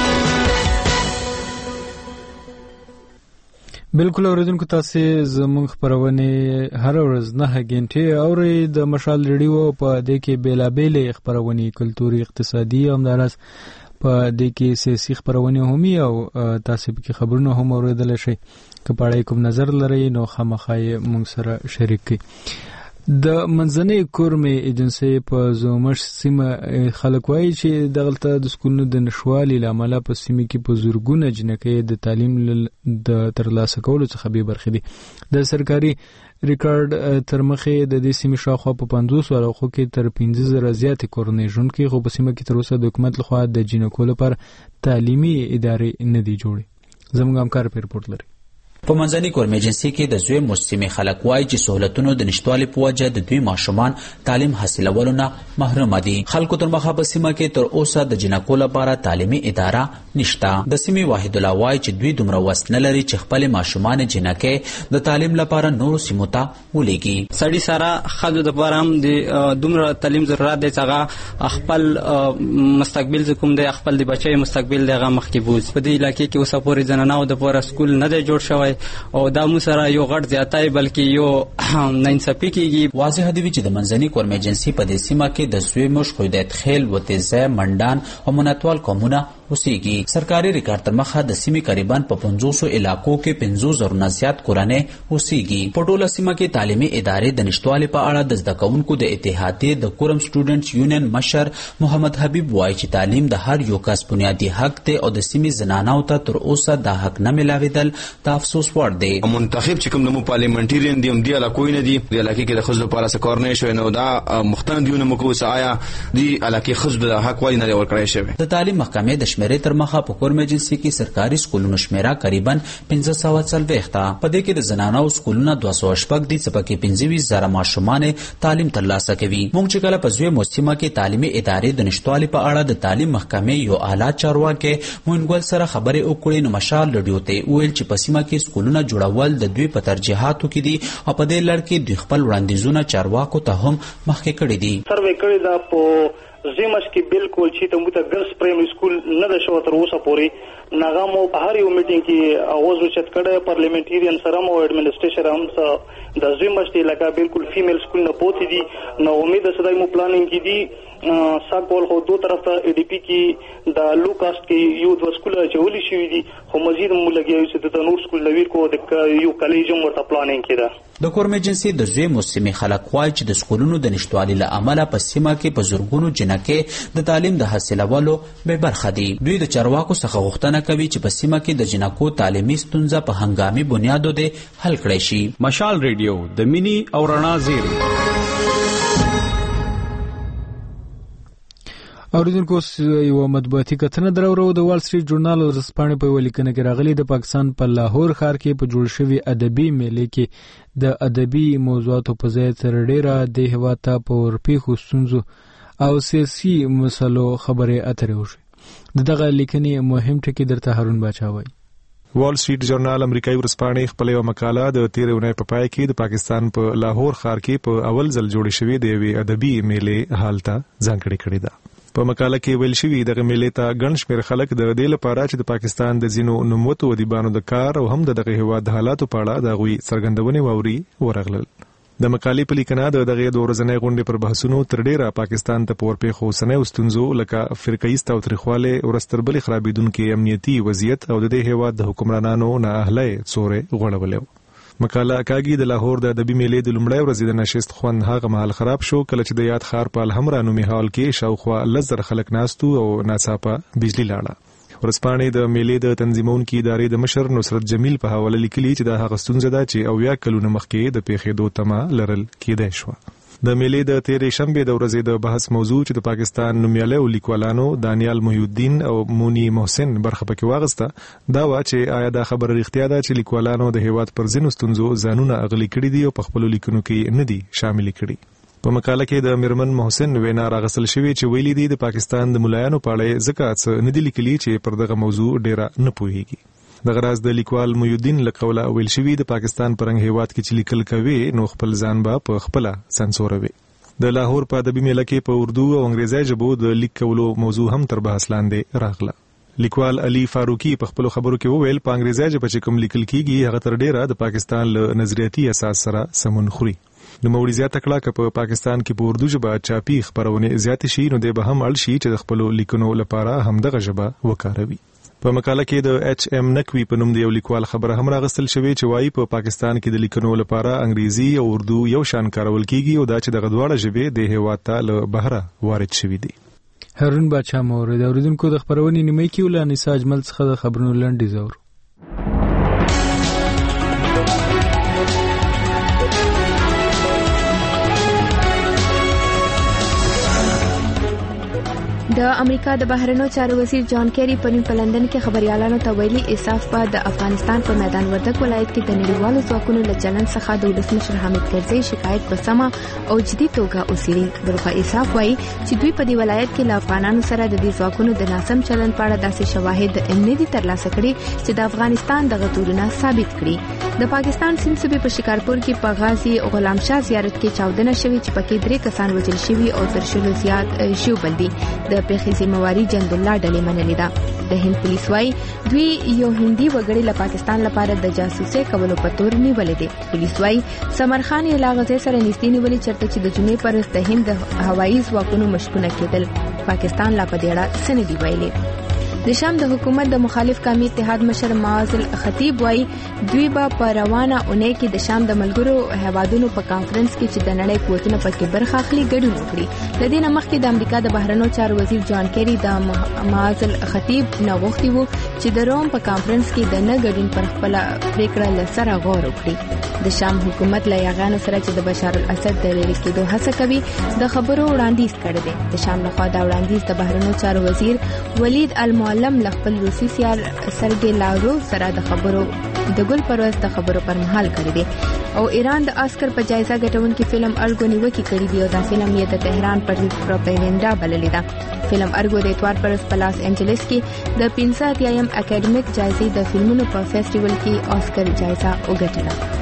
بالکل اوریدونکو، تاسو زموږ خبرونه هر ورځ نه غنټه اورئ د مشال ریډیو په دې کې بیلابېلې خبرونه کلتوري، اقتصادي او همدارس په دې کې سیاسي خبرونه هم او تاسو به خبرونه هم اوریدل شئ. که پاړای کوم نظر لرئ نو خامخای موږ سره شریک کړئ. د منځنۍ کورمې ایجنسی په زومش سیمه خلک وایي چې دغلته د سکولونو د نشوالي لامل په سیمه کې په زورګونه جنکې د تعلیم د ترلاسه کولو څخه به برخې دي. د سرکاري ریکارډ تر مخې د دې سیمې شاوخوا په پنځوس علاقو کې تر پنځه زره زیاتې کورنۍ ژوند کوي، خو په سیمه کې تر اوسه د حکومت لخوا د جنکو لپاره تعلیمي ادارې نه دي جوړې. زموږ همکار په رپورټ لري. په منځنۍ کورمې ایجنسي کې د زوی موسمي خلک وایي چې سہولتونو د نشټوالي په وجه د دوی ماشومان تعلیم حاصلولو نه محروم دي. خلکو تر مخه په سیمه کې تر اوسه د جنکو لپاره تعلیمي اداره نشته. د سیمې واحد الله وایي چې دوی دومره وس نه لري چې خپل ماشومان جنکې د تعلیم لپاره نور سیمو ته ولېږي. سړي سره خځو د لپاره هم د دومره تعلیم ضرورت دی چې هغه خپل مستقبل کوم دی، خپل د بچي مستقبل دی هغه مخکې بوځي. په دې علاقې کې اوسه پورې زنانو د لپاره سکول نه دی جوړ شوی او دا مو سره یو غټ زیاتای بلکې یو ناانصافي کیږي. واضح دی چې د منځنۍ کورمې ایجنسي په دې سیمه کې د سوی مش خودت خیل وتیزه منډان او مناتوال قومونه اوسېږي. سرکاري ریکارډ تر مخه د سیمې قریباً په پنځوسو علاقو کې پنځوس زره نه زیات کورنۍ اوسېږي. په ټوله سیمه کې تعلیمي ادارې د نشټوالي په اړه د زده کوونکو د اتحادیې د کورم سټوډنټس یونین مشر محمد حبیب وایي چې تعلیم د هر یو کس بنیادی حق دی او د سیمې زنانو ته تر اوسه دا حق نه ملاوېدل د افسوس وړ دی. منتخب چې کوم د پارلیمنټریان دی هم دی علاقوي نه دی، د علاقې کې د خځو لپاره څه کار نه شوی، نو دا مختن دیونه مکوس آیا دی علاقې خځو د حق وای نه ورکړای شوی. د تعلیم محکمې د شمیرې تر مخه په کورم ایجنسي کې سرکاري سکولونو شمیره قریباً پنځه سوه څلوېښت ده. په دې کې د زنانو سکولونه دوه سوه شپږ دي چې پکې پنځه ویشت زره ماشومان تعلیم ترلاسه کوي. موږ چې کله په زوی موسمه کې تعلیمي ادارې د نشټوالي په اړه د تعلیم محکمې یو اعلی چارواکي موینګل سره خبرې وکړې نو مشال رډیو ته ویل چې په سیمه کې سکولونه جوړول د دوی په ترجیحاتو کې دي او په دې لړ کې دوی خپل وړاندیزونه چارواکو ته هم مخکې کړي دي. سروې کړی دا په زمش کې بالکل چې ته مت ګرلز پرایمری سکول نه د شو تر اوسه پورې ناغمو په هر یو میټینګ کې اواز وچت کړه. پارلیمنټریان سره مو ایڈمنسټریشن هم د زمش ته لکه بالکل فیمیل سکول نه پوتی دي. نو امید ده سدای مو پلانینګ کې دي ساکول خو دو طرف ته ای ډی پی کې د لو کاست کې یو د سکول چولی شوی دي، خو مزید مو لګیږي چې د نور سکول نویر کو د یو کالج هم ورته پلانینګ کړه. د کورم ایجنسي د زوی موسمي خلک وایي چې د سکولونو د نشټوالي له امله په سیمه کې په زورګونو جنکې د تعلیم د حاصلولو به برخه دي. دوی د چارواکو څخه غوښتنه کوي چې په سیمه کې د جنکو تعلیمي ستونزه په هنګامي بنیادو د حل کړی شي. مشال ریډیو د مینی او رڼا زیری. اوریدونکو، یو مطبوعاتي کتنه درورو د وال سټریټ ژورنال ورځپاڼې په ولیکنه کې راغلي د پاکستان په لاهور ښار کې په جوړ شوي ادبي میلې کې د ادبي موضوعاتو په ځای تر ډیره د هیواد ته په ورپېښو ستونزو او سیاسي مسلو خبرې اترې وشوې. د دغه لیکنې مهم ټکي درته هارون باچا وایي. وال سټریټ ژورنال امریکایي ورځپاڼې خپل یو مقاله د تیرې اونۍ په پای کې د پاکستان په لاهور ښار کې په اول ځل جوړې شوې د یوې ادبي میلې حالت ځانګړې کړې ده. په مقاله کې ویل شوی دغه میلې ته ګڼ شمېر خلک د دې لپاره چې د پاکستان د ځینو نوموتو ادیبانو د کار او هم دغه هیواد د حالاتو په اړه د هغوی څرګندونې واوري ورغلل. د مقالې په لیکنه د دغه د ورځنۍ غونډې پر بحثونو تر ډیره پاکستان ته په ورپېښو اوسنیو ستونزو لکه فرقهیست تاوتریخوالی، ورځ تر بلې خرابېدونکي امنیتي وضعیت او د دې هیواد د حکمرانانو نااهلۍ څورې غوړولې. مقاله کاږي د لاهور د ادبي میلې د لومړۍ ورځې د نشست خوند هغه مهال خراب شو کله چې د یاد ښار په الحمرا نومي هال کې شاوخوا لس زره خلک ناستو او ناڅاپه بجلي لاړه. ورځپاڼې د میلې د تنظیمونکي ادارې د مشر نصرت جمیل په حواله لیکلي چې دا هغه ستونزه ده چې اویا کلونه مخکې د پیښېدو تمه لرل کېدای شوه. د میلې د تیرې شنبې د ورځې د بحث موضوع چې د پاکستان نومیالي لیکوالانو دانیال محی الدین او مونی محسن برخه پکې واغسته دا وا چې آیا دا خبره رښتیا ده چې لیکوالانو د هیواد پر ځینو ستونزو ځانونه اغلي کړي دي او په خپل لیکنو کې نه دي شامل کړي. په مقاله کې د میرمن محسن وینا راغسل شوې چې ویلي دي د پاکستان د ملایانو په اړه ځکه څه نه دي لیکلي چې پر دغه موضوع ډیره نه پوهیږي. د غراز د لیکوال محی الدین لقوله ویل شوی د پاکستان پرنګ هیواد کې چې لیکل کوي نو خپل ځان به په خپل سنسوروي. د لاهور په ادبي میله کې په اردو او انګریزي ژبو د لیک کولو موضوع هم تر بحث لاندې راغله. لیکوال علي فاروقي په خپل خبرو کې وویل په انګریزي ژبه چې کوم لیکل کیږي هغه تر ډیره د پاکستان له نظریاتي اساس سره سمون خوري. د موري زیاته کړه چې په پاکستان کې په اردو ژبه چاپی خبرونه زیات شي نو د به هم اړ شي چې د خپل لیکنو لپاره هم دغه ژبه وکاروي. په مقاله کې د ایچ ام نقوی په نوم د یو لیکوال خبره هم راغستل شوې چې وايي په پاکستان کې د لیکنو لپاره انګریزي او اردو یو شان کارول کیږي او دا چې دغه دواړه ژبې د هیواد ته له بهره وارد شوې دي. هارون باچا مورد اوریدونکو د خبرونې نیمه کې ولاني ساجمل څخه د خبرونو لنډی زور. د امریکا د بهرنیو چارو وزیر جان کیری پرون په لندن کې خبريالانو ته ویلي اساف په د افغانستان په میدان وردګ ولایت کې د نړیوالو ځواکونو له چلند څخه د ولسمشر حامد کرزي شکایت په سمه او جدي توګه اوسېږي. دغه اساف وايي چې دوی په دې ولایت کې له افغانانو سره د دې ځواکونو د ناسم چلند په اړه داسې شواهد نه دي ترلاسه کړي چې د افغانستان دغه تورونه ثابت کړي. د پاکستان سیند صوبې په شکارپور کې په غازی غلام شاه زیارت کې چاودنه شوې چې پکې درې کسان وژل شوي او تر شلو زیات شوبل دي. د پیښې ذمہواری جند الله ډلې منلې ده. د هند پولیس وايي دوی یو هندي وګړي له پاکستان لپاره د جاسوسي کولو په تور نیولې دي. پولیس وايي سمر خان یې لا غزې سره نږدې نیولې چرته چې د جنوب پر د هند د هوایي ځواکونو مشکونه کېدل. پاکستان لا په دې اړه څه نه دی ویلي. د شام د حکومت د مخالف قومي اتحاد مشر معاذ الخطیب وايي دوی به په روانه اونۍ کې د شام د ملګرو هیوادونو په کانفرنس کې چې د نړۍ قوتونه پکې برخه اخلي ګډون وکړي. د دې نه مخکې د امریکا د بهرنیو چارو وزیر جان کیری د معاذ الخطیب نه غوښتي وو چې د روم په کانفرنس کې د نه ګډون پر خپل پریکړه لسره غور وکړي. د شام حکومت له یغانو سره چې د بشار الاسد د لری کېدو هڅه کوي د خبرو وړاندیز کړی دی. د شام لخوا دا وړاندیز د بهرنیو چارو وزیر ولید المعلم له خپل روسي سیال سرګي لاورو سره د خبرو د ګل پرواز د خبرو پر مهال کړی دی او ایران د آسکر په جایزه ګټونکي فلم ارګو نیوکه کړې دی او دا فلم یې د تهران پر پروپاګاندا بللې ده. فلم ارګو د اتوار پر په لاس انجلس کې د پنځه اتیایم اکیډمیک جایزې د فلمونو په فیسټیوال کې آسکر جایزه وګټله.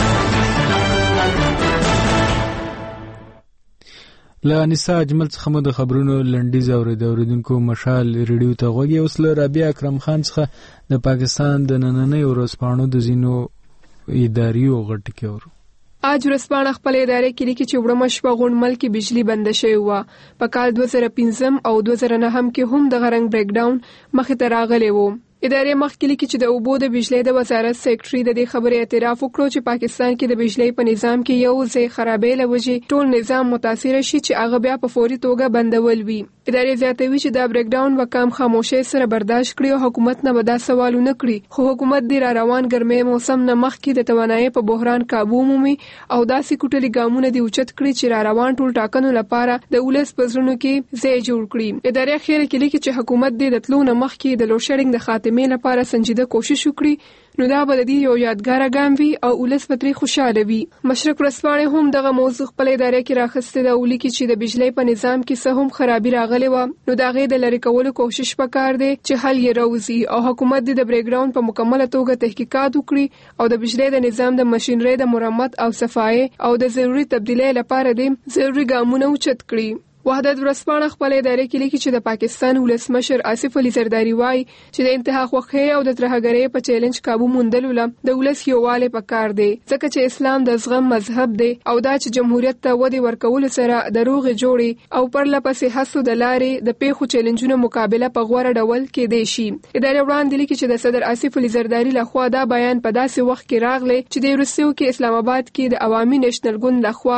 له انیسا اجمل څخه مو د خبرونو لنډیز اورید. اوریدونکو مشال ریډیو ته غوږی اوس له رابعه اکرم خان څخه د پاکستان د نننۍ ورځپاڼو د ځینو اداریو غټ کې اورو. اج ورځپاڼه خپل ادارې کې لیکي چې وړمه شپه غونډمل کې بجلی بند شوی و. په کال دوه زره پنځم او دوه زره نهم کې هم د غرنګ بریک ډاون مخې ته راغلی و. ادارې مخکې لیکي چې د اوبو د بجلی د وزارت سیکرټري د دې خبرې اعتراف وکړو چې پاکستان کې د بجلی په نظام کې یو ځای خرابې لوجې ټول نظام متاثر شي چې هغه بیا په فوري توګه بندول وي. ادارې زیاتوي چې دا بریک ډاون وکام خاموشي سره برداشت کړي او حکومت نه ودا سوالونه کړي خو حکومت د را روان ګرمۍ موسم نه مخکې د توانایي په بحران قابو مومي او داسې کوټلي ګامونه دی اوچت کړي چې را روان ټول ټاکنو لپاره د ولس پزړونو کې ځای جوړ کړي. ادارې خیر کې لیکي چې حکومت د تلو نه مخکې د لوډ شیډینګ د خاتمې لپاره سنجیده کوشش وکړي نو دا به د دې یو یادګار ګام وي او ولس به ترې خوشاله وي. مشرق ورځپاڼې هم دغه موضوع خپل ادارې کې راخسته ده او لیکي چې د بجلی په نظام کې څه هم خرابي راغلې و نو دا غي د لری کولو کوشش وکړ دي چې حل یې راوځي او حکومت د بریک ډاون په مکمله توګه تحقیقات وکړي او د بجلی د نظام د ماشينري د مرمت او صفای او د ضروري تبدیلۍ لپاره د ضروري ګامونه اوچت کړي. وحدت ورځپاڼه خپل ادارې کې لیکي چې د پاکستان ولسمشر آصف علي زرداری وايي چې د انتها خوخي او د ترهګرۍ په چیلنج قابو موندلو لپاره د ولس یووالی پکار دی ځکه چې اسلام د زغم مذهب دی او دا چې جمهوریت ته ودی ورکول سره دروغ جوړي او پر لپسې حسو د لارې د پیښو چیلنجونو مقابله په غوړه ډول کې دی شي. ادارې وړاندې لیکي چې د صدر آصف علي زرداری لخوا دا بیان په داسې وخت کې راغلی چې د روسیو کې اسلام آباد کې د عوامي نېشنل ګوند لخوا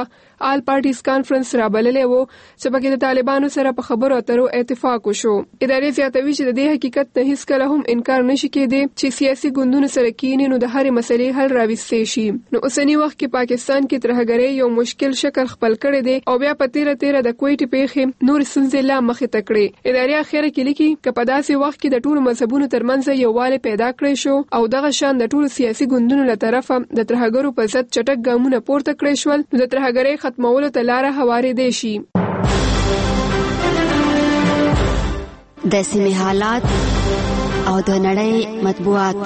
آل پارټیز کانفرنس رابللی و چې پکې د طالبانو سره په خبرو اترو اتفاق وشو. ادارې زیاتوي چې د دې حقیقت نه هیڅ کله هم انکار نشي کېدی چې سیاسي ګوندونو سره کینی نو د هرې مسلې حل راوستي شي. نو اوسنی وخت کې پاکستان کې ترهګرۍ یو مشکل شکل خپل کړی دی او بیا په تیره تیره د کویټې پیښې نور ستونزې لا مخې ته کړې. ادارې اخیره کې لیکي که په داسې وخت کې د ټولو مذهبونو ترمنځ یووالی پیدا کړی شو او دغه شان د ټولو سیاسي ګوندونو له طرفه د ترهګرو په ضد چټک ګامونه پورته کړی شول نو د ترهګرۍ ختمولو ته لاره هوارېدی شي. د سیمې حالات او د نړۍ مطبوعات.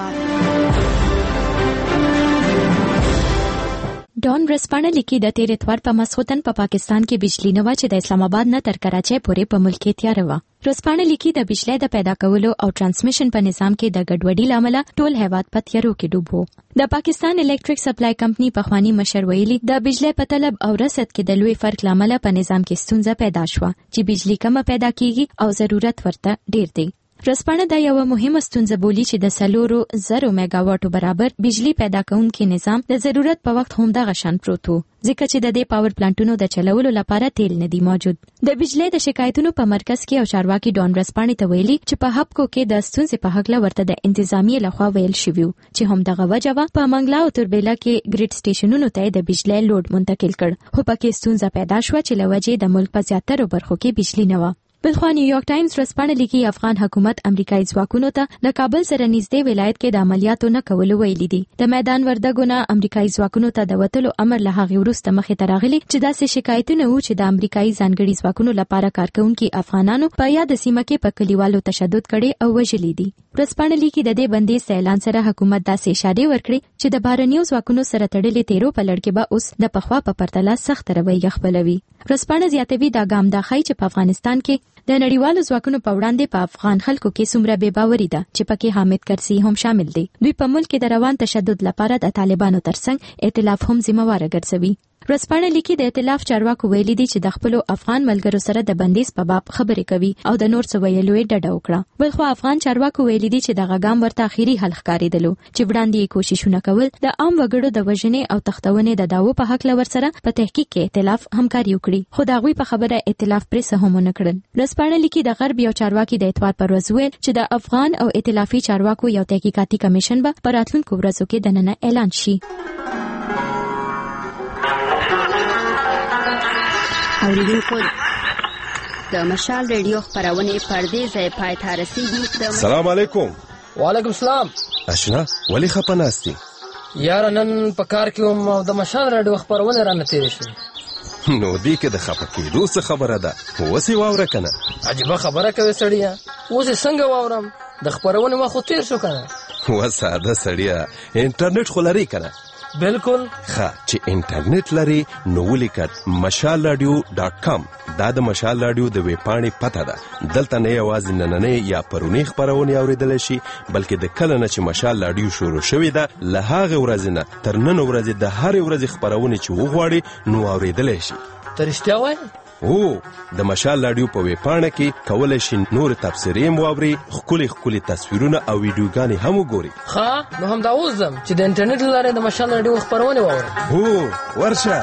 ډان ورځپاڼه لیکي د تیر اتوار په ماسخوتن په پا پاکستان کې بجلی نه و چې د اسلام آباد نه تر کراچۍ پورې په ملک کې تیاره وه. ورځپاڼه لیکي د بجلی د پیدا کولو او ترانسمیشن په نظام کې د ګډوډۍ له امله ټول هیواد په تیارو کې ډوب و. د پاکستان الکتریک سپلای کمپنی پخوانی مشر ویلي د بجلی په طلب او رسد کې د لوی فرق له امله په نظام کې ستونزه پیدا شوه چې بجلی کمه پیدا کیږي او ضرورت ورته ډیر دی. ورځپاڼه دا یو مهمه ستونزه بولي چې د سلورو زرو میگاواټو برابر بجلی پیدا کوونکي نظام د ضرورت په وخت هم دغه شان پروت وو ځکه چې د دې پاور پلانټونو د چلولو لپاره تیل نه دی موجود. د بجلی د شکایتونو په مرکز کې او چارواکي ډان ورځپاڼې ته ویلي چې په هبکو کې د ستونزې په هکله ورته د انتظامیې لخوا ویل شوي چې هم دغه وجه وه په منګلا او توربېلا کې ګریډ سټیشنونو ته د بجلی لوډ منتقل کړ خو پکې ستونزه پیدا شوه چې له وجې د ملک په زیاترو برخو کې بجلی نه وه. بلخوا نیویارک ټایمز ورځپاڼه لیکي افغان حکومت امریکایي ځواکونو ته د کابل سره نږدې ولایت کې د عملیاتو نه کولو ویلي دي. د میدان وردګو نه امریکایي ځواکونو ته د وتلو امر له هغې وروسته مخې ته راغلی چې داسې شکایتونه وو چې د امریکایي ځانګړي ځواکونو لپاره کارکوونکي افغانانو په یاده سیمه کې په کلیوالو تشدد کړی او وژلي دي. ورځپاڼه لیکي د دې بندیز د اعلان سره حکومت داسې اشارې ورکړي چې د بهرنیو ځواکونو سره تړلې تیرو په لړ کې به اوس د پخوا په پرتله سخت رویه خپلوي. ورځپاڼه زیاتوي دا ګام دا ښیي چې په افغانستان کې د نړیوالو ځواکونو په وړاندې په افغان خلکو کې څومره بې باوري ده چې پکې حامد کرزي هم شامل دي. دوی په ملک کې د روان تشدد لپاره د طالبانو ترڅنګ ائتلاف هم ذمہواره ګرځوي. ورځپاڼه لیکي د ائتلاف چارواکو ویلي دي چې د خپلو افغان ملګرو سره د بندیز په باب خبرې کوي او د نور څه ویلو یې ډډه وکړه. بلخوا افغان چارواکو ویلي دي چې دغه ګام ورته اخیری حل ښکارېدلو چې وړاندې یې کوششونه کول د عام وګړو د وژنې او تښتونې د دعوو په هکله ورسره په تحقیق کې ائتلاف همکاري وکړي خو د هغوی په خبره ائتلاف پرې څه هم ونه کړل. ورځپاڼه لیکي د غرب یو چارواکي د اتوار پر ورځ ویل چې د افغان او ائتلافي چارواکو یو تحقیقاتي کمیشن به په راتلونکو ورځو کې دننه اعلان شي. اوریدونکو د مشال ریډیو خبرونه پردې ځای پای ته رسیدي. سلام علیکم. وعلیکم السلام. اشنا ولی خپناستی یار نن په کار کې هم د مشال ریډیو خبرونه را نتیری شي نو دې کې د خپکېدو څه خبره ده وسی واوره کنه. عجیب خبره کوي سړیا اوس څنګه واورم د خبرونه ما خو تیر شو کنه. و ساده سړیا انټرنیټ خو لري کنه. بالکل ښه چې انټرنیټ لري نو ولیکټ مشال رادیو ډاټ کام دا د مشال رادیو د ویب پاڼې پته ده. دلته نه یوازې نننۍ یا پرونی خبرونه اوریدلی شي بلکې د کله نه چې مشال رادیو شروع شوې ده له هغې ورځې نه تر نن ورځې د هرې ورځې خبرونه چې وغواړي نو اوریدلی شي. ته رښتیا وایې؟ او د مشال رادیو په ویب پاڼه کې کولی شي نور تبصرې هم واوري ښکلي ښکلي تصویرونه او ویډیوګانې هم وګوري. ښه نو همدا اوس ځم چې د انټرنیټ له لارې د مشال رادیو خبرونه واورم. هو ورشه.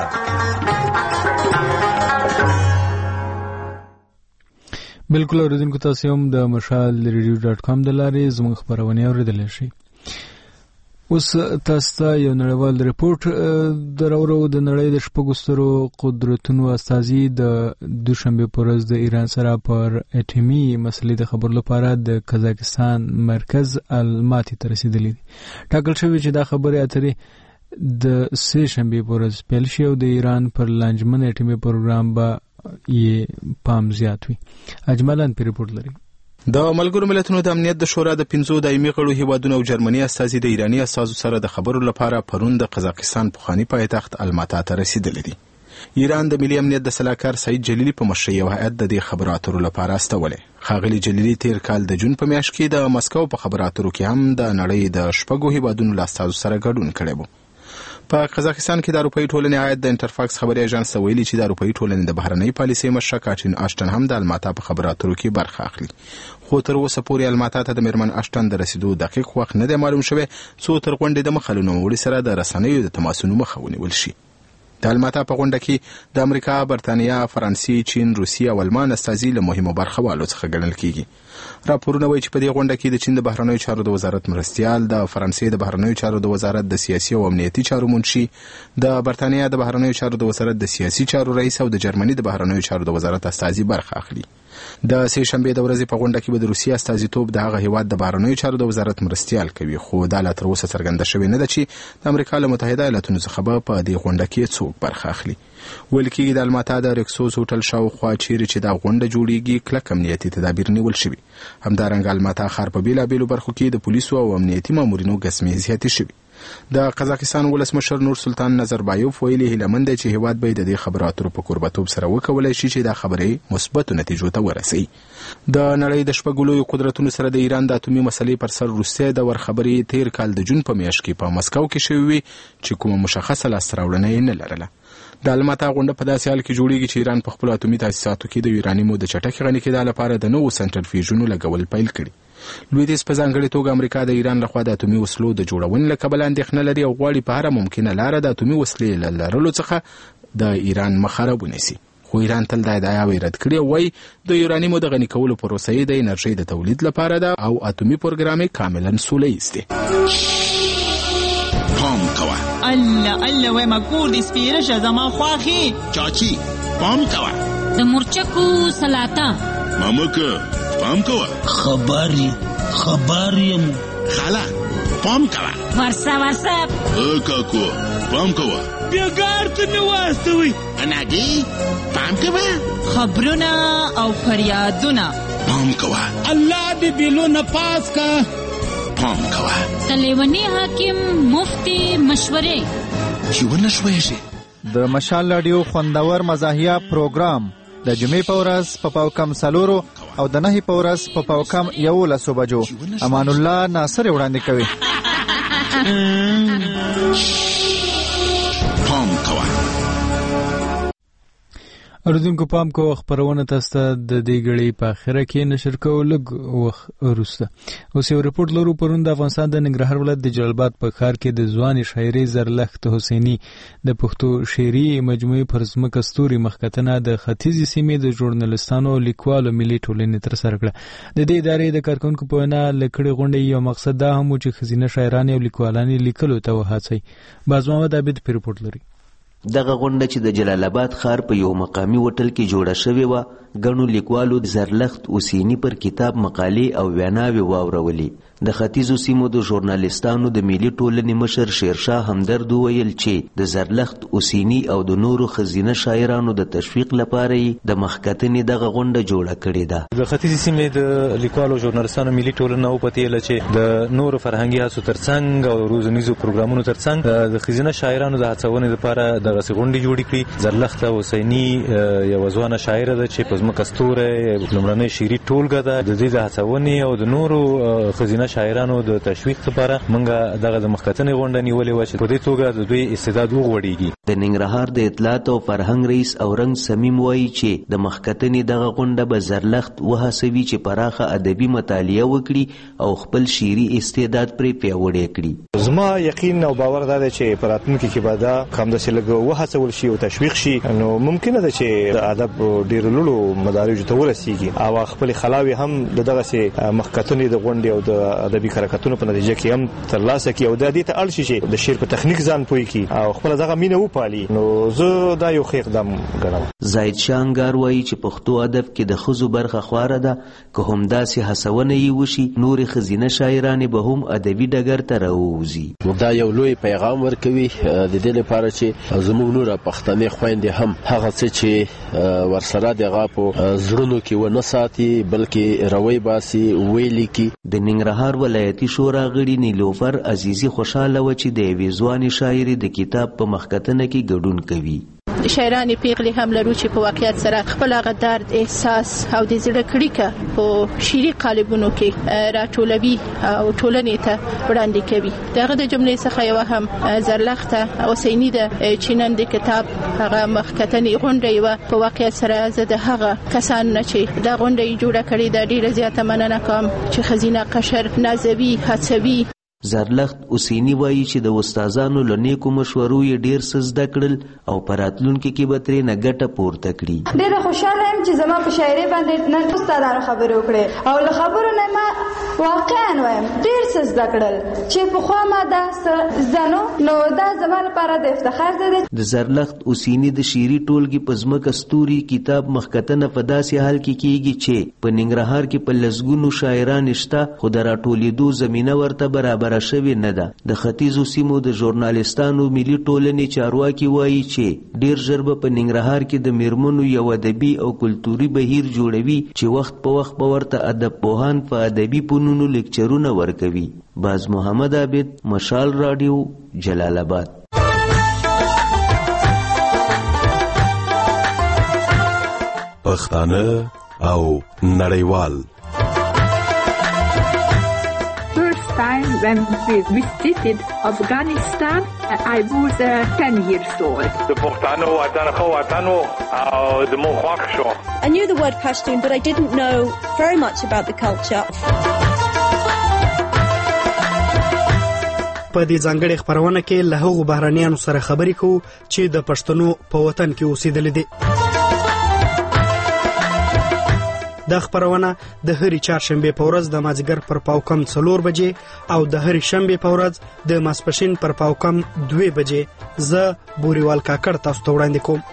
بالکل اوریدونکو تاسو هم د مشال ریډیو ډاټ کام د لارې زموږ خبرونه اوریدلی شئ. اوس تاسو ته یو نړیوال ریپورت درورو. د نړۍ د شپږو سترو قدرتونو استازي د دوشنبه پر ورځ د ایران سره پر اټومي مسلې د خبرو لپاره د قزاقستان مرکز الماتي ته رسیدلي دي. ټاکل شوی چې دا خبرې اترې د سه شنبه پر ورځ پیل شي او د ایران پر لانجمن اټومي پروګرام به یې پام زیات وي. اجمالان په ریپورت لري. د ملګرو ملتونو د امنیت د شورا د پنځو دایمي غړو هیوادونو او جرمني استازي د ایراني استازو سره د خبرو لپاره پرون د قزاقستان پخوانی پایتخت الماتا ته رسیدلي دي. ایران د ملي امنیت د سلاکار سعید جلیلی په مشرۍ یو هیئت د دې خبرو اترو لپاره استولی. ښاغلي جلیلی تیر کال د جون په میاشت کې د مسکو په خبرو اترو کې هم د نړۍ د شپږو هیوادونو له استازو سره ګډون کړی و. په قزاقستان کې د اروپایي ټولنې هیئت د انټرفاکس خبري اژانس ته ویلي چې د اروپایي ټولنې د بهرنۍ پالیسۍ مشره کاټرین اشټن هم د الماتا په خبرو اترو کې برخه اخلي. خو تر اوسه پورې الماتا ته د میرمن اشټن د رسیدو دقیق وخت نه دی معلوم شوی څو تر غونډې د مخه له نوموړي سره د رسنیو د تماسونو مخه ونیول شي. د الماتا په غونډه کې د امریکا، برتانیا، فرانسې، چین، روسیې او المان استازي له مهمو برخوالو څخه ګڼل کیږي. راپورونه وایي چې په دې غونډه کې د چین د بهرنیو چارو د وزارت مرستیال، د فرانسې د بهرنیو چارو د وزارت د سیاسي او امنیتي چارو منشي، د برتانیا د بهرنیو چارو د وزارت د سیاسي چارو رئیس او د جرمني د بهرنیو چارو د وزارت استازي برخه اخلي. د سه شنبه د ورځې په غونډه کې به د روسیې استازیتوب د هغه هیواد د بهرنیو چارو د وزارت مرستیال کوي، خو دا لا تر اوسه څرګنده شوې نه ده چې د امریکا له متحده ایالاتونو څخه به په دې غونډه کې څوک برخه اخلي. ویل کېږي د الماتا د ریکسوس هوټل شاوخوا چیرې چې دا غونډه جوړیږي کلک امنیتي تدابیر نیول شوي. همدارنګه الماتا ښار په بېلابېلو برخو کې د پولیسو او امنیتي مامورینو ګسمې زیاتې شوي. د قزاقستان ولسمشر نور سلطان نظربایوف ویلي هیلهمند دی چې هیواد به د دې خبرو اترو په کوربتوب سره وکولای شي چې دا خبرې مثبتو نتیجو ته ورسوي. د نړۍ د شپږو لویو قدرتونو سره د ایران د اتومي مسلې پر سر روسیې د ورخبرې تیر کال د جون په میاشت کې په مسکو کې شوې وي چې کومه مشخصه لاسته راوړنه یې نه لرله. د الماتا غونډه په داسې حال کې جوړیږي چې ایران په خپلو اتومي تاسیساتو کې د یورانیمو د چټکې غني کېدا لپاره د نوو سنټرفیوژونو لګول پیل کړي. لویدیځ په ځانګړې توګه امریکا د ایران لخوا د اتومي وسلو د جوړونې له کبله اندېښنه لري او غواړي په هره ممکنه لاره د اتومي وسلې له لرلو څخه د ایران مخه رابونیسي. خو ایران تل دا ادعاوې رد کړي او وایي د یورانیمو د غني کولو پروسه یې د انرژۍ د تولید لپاره ده او اتومي پروګرام یې کاملا سوله ییز دی. پام کوه الله الله وای ما کور دې سپیره شه زما خواخې چاچی پام کوه د مرچکو سلاطه مامکه پام کوه خبر خبر یم خاله پام کوه ورسه ورسه ا کاکو پام کوه بیګار ته نه واستوي اناګي پام کوه خبرونه او فریادونه پام کوه الله دې بیلونه پاس کا پام کوه کلیونی حاکم مفتی مشورې چې ونه شوي شي. د مشال رادیو خوندور مزاحیه پروګرام د جمعې په ورځ په پاوکم سلورو او د نهي په ورځ په پاوکم یولسو بجو امان الله ناصر وړاندې کوي. پام کوه اردوونکو پام کوه خبرونه تاسو ته د دې غړي په اخره کې نشر کوو لږ وخت وروسته. اوس یو رپورت لرو پرون د افغانستان د ننګرهار ولایت د جلال آباد په ښار کې د ځوانې شاعرې زرلښت حسیني د پښتو شعري مجموعې پر ځمکه ستوري مخکتنه د ختیځې سیمې د ژورنالستانو لیکوالو ملي ټولنې ترسره کړه. د دې ادارې د کارکونکو په وینا له کړې غونډې یو مقصد دا هم و چې ښځینه شاعرانې او لیکوالانې لیکلو ته وهڅوي. باز محمد عابد په رپورټ لري. دغه غونډه چې د جلال آباد ښار په یو مقامي هوټل کې جوړه شوې وه ګڼو لیکوالو زرلښت حسیني پر کتاب مقالې او ویناوې واورولې. د ختیځو سیمو د ژورنالستانو د ملي ټولنې مشر شیرشاه همدرد وویل چې د زرلښت حسیني او د نورو ښځینه شاعرانو د تشویق لپاره یې د مخکتنې دغه غونډه جوړه کړې ده. د ختیځې سیمې د لیکوالو ژورنالستانو ملي ټولنه وپتېله چې د نورو فرهنګي هڅو ترڅنګ او روزنیزو پروګرامونو ترڅنګ د ښځینه شاعرانو د هڅونې لپاره دغسې غونډې جوړې کړي. زرلښت حسیني یوه ځوانه شاعره ده چې په ځمکه ستوری لومړنۍ شعري ټولګه ده. د دې د هڅونې او د نورو ښځینه شاعرانو د تشویق لپاره موږ دغه د مخکتنې غونډه نیولې وه چې په دې توګه د دوی استعداد وغوړېږي. د ننګرهار د اطلاعات او فرهنګ رئیس اورنګ سمیم وایي چې د مخکتنې دغه غونډه به زرلښت وهڅوي چې پراخه ادبي مطالعه وکړي او خپل شعري استعداد پرې پیاوړی کړي. زما یقین او باور دا دی چې په راتلونکي کې به دا همداسې لږ وهڅول شي او تشویق شي نو ممکنه ده چې د ادب ډېرو لوړو مدارجو ته ورسیږي او خپل خلاوې هم د دغسې مخکتنې د غونډې او د ادبي حرکتونو په نتیجه کې هم ترلاسه کړي او دا دې ته اړ شي چې د شعر په تخنیک ځان پوه کړي او خپله دغه مینه وپالي. نو زه دا یو ښه اقدام ګڼم. زاید شاه انګار وایي چې پښتو ادب کې د ښځو برخه خواره ده. که همداسې هڅونه یې وشي نورې ښځینه شاعرانې به هم ادبي ډګر ته راووځي. دا یو لوی پیغام ورکوي د دې لپاره چې زموږ نوره پښتنې خویندې هم هغه څه چې ورسره دغه په زړونو کې ونه ساتي بلکې روی باسي ویلي کی. د ننګرهار ولایتي شورا غړي نیلوفر عزیزي خوشاله و چې د یوې ځوانې شاعرې د کتاب په مخکتنه کې ګډون کوي. شاعرانې پیغلې هم لرو چې په واقعیت سره خپل هغه درد احساس او د زړه کړیکه په شعري قالبونو کې راټولوي او ټولنې ته وړاندې کوي. دغه د جملې څخه یوه هم زرلښت حسیني ده چې نن د کتاب هغه مخکتنې غونډه یوه په واقعیت سره زه د هغه کسانو نه چې دا غونډه یې جوړه کړې ده ډېره زیاته مننه کوم چې ښځینه قشر نازوي هڅوي. زرلخت حسینی وایي چې د استادانو له نیکو مشورو یې ډیر څه زده کړل او په راتلونکي کې به ترې نه ګټه پورته کړي. ډیره خوشحاله یم چې زما په شاعري باندې نن استادانو خبرې وکړې او له خبرو نه ما واقعا وایم ډیر څه زده کړل چې پخوا ما دا څه زده نو نو دا زما لپاره د افتخار ځای دی. د زرلخت حسیني د شعري ټولګې په ځمکه ستوري کتاب مخکتنه په داسې حال کې کیږي چې په ننګرهار کې په لسګونو شاعران شته خو د راټولېدو زمینه ورته برابره شوې نه ده. د ختیځو سیمو د ژورنالستانو ملي ټولنې چارواکي وایي چې ډیر ژر به په ننګرهار کې د میرمنو یو ادبي او کلتوري بهیر جوړوي چې وخت په وخت به ورته ادب پوهان په ادبي فنونو لیکچرونه ورکوي. باز محمد عابد، مشال رادیو، جلال آباد. پښتانه او نړیوال. First time when we visited Afghanistan, I was uh, ten years old. د پښتانه وطن خو وطن او د مو خوښ شو. I knew the word Pashtun, but I didn't know very much about the culture. په دې ځانګړې خبرونه کې له هغو بهرانیانو سره خبرې کوو چې د پښتنو په وطن کې اوسېدلي دي. دا خبرونه د هرې چهارشنبې په ورځ د مازدیګر پر پاوکم څلور بجې او د هرې شنبې په ورځ د ماسپښین پر پاوکم دوې بجې زه بوریوال کاکړ تاسو ته وړاندې کوم.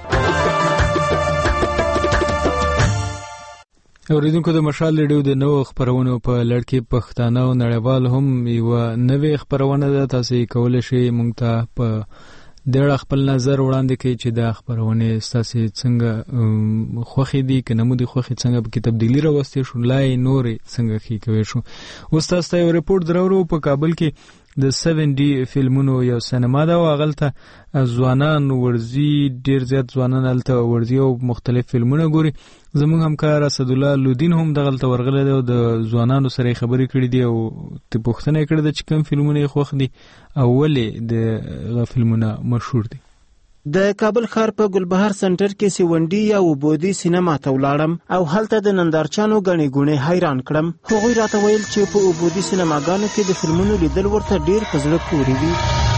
اوریدونکو د مشال ریډیو د نوو خبرونو په لړ کې پښتانه او نړیوال هم یوه نوې خبرونه ده. تاسو یې کولی شئ موږ ته په دې اړه خپل نظر وړاندې کړئ چې دا خبرونې ستاسې څنګه خوښې دي که نه مو دي خوښې، څنګه پکې تبدیلي راوستې شو، لا یې نورې څنګه ښې کوی شو. اوس تاسو ته یو رپورټ درورو. په کابل کې د سیون ډي فلمونو یو سینما ده او هغلته ځوانان ورځي، ډیر زیات ځوانان هلته ورځي او مختلف فلمونه ګوري. زموږ همکار اسدالله لودین هم دغلته ورغلی دی او د ځوانانو سره یې خبرې کړي دي او ته پوښتنه یې کړې ده چې کوم فلمونه یې خوښ دي او ولې دغه فلمونه مشهور دي. د کابل ښار په ګلبهار سنټر کې سیونډي یا وبودي سینما ته ولاړم او هلته د نندارچانو ګڼې ګوڼې حیران کړم. هغوی راته ویل چې په وبودي سینماګانو کې د فلمونو لیدل ورته ډیر په زړه پورې وي.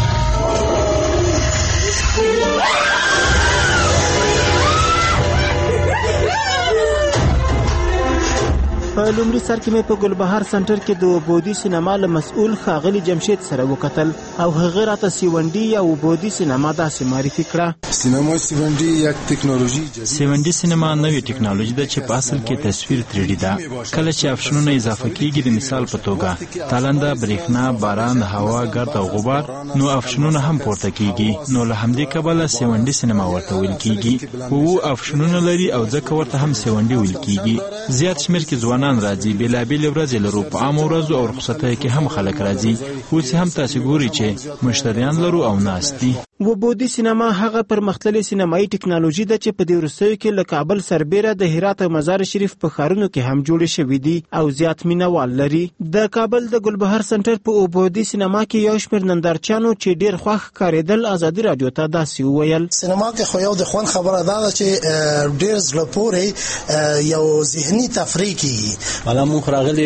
په لومړي سر کې مې په ګلبهار سنټر کې د وبودي سینما له مسؤل ښاغلي جمشید سره وکتل او هغه راته سیونډي یا وبودي سینما داسې معرفي کړه. سینما سیونډي یک تکنولوژي سیونډي سینما نوې ټکنالوژي ده چې په اصل کې تصویر تھری ډي ده. کله چې افشنونه اضافه کیږي، د مثال په توګه تالنده، برېښنا، باران، هوا، ګرد او غبار، نو افشنونه هم پورته کیږي. نو له همدې کبله سیونډي سینما ورته ویل کیږي. وو افشنونه لري او ځکه ورته هم سیونډي ویل کیږي. زیات شمیر کې ځوانان راځي، بېلابېلې ورځې لرو، په عامو ورځو او رخصتیو کې هم خلک راځي. اوس هم تاسې ګورئ چې مشتریان لرو او ناست دي. وبودي سینما هغه پرمختللې سینمایي ټکنالوژي ده چې په دې وروستیو کې له کابل سربیره د هرات او مزار شریف په ښارونو کې هم جوړې شوي دي او زیات مینوال لري. د کابل د ګلبهار سنټر په وبودي سینما کې یو شمېر نندارچیانو چې ډېر خوښ ښکارېدل ازادي راډیو ته داسې وویل. سینما کې خو یو د خوند خبره دا ده چې ډېر زړه پورې یو ذهني تفریح کېږي. والا موږ راغلي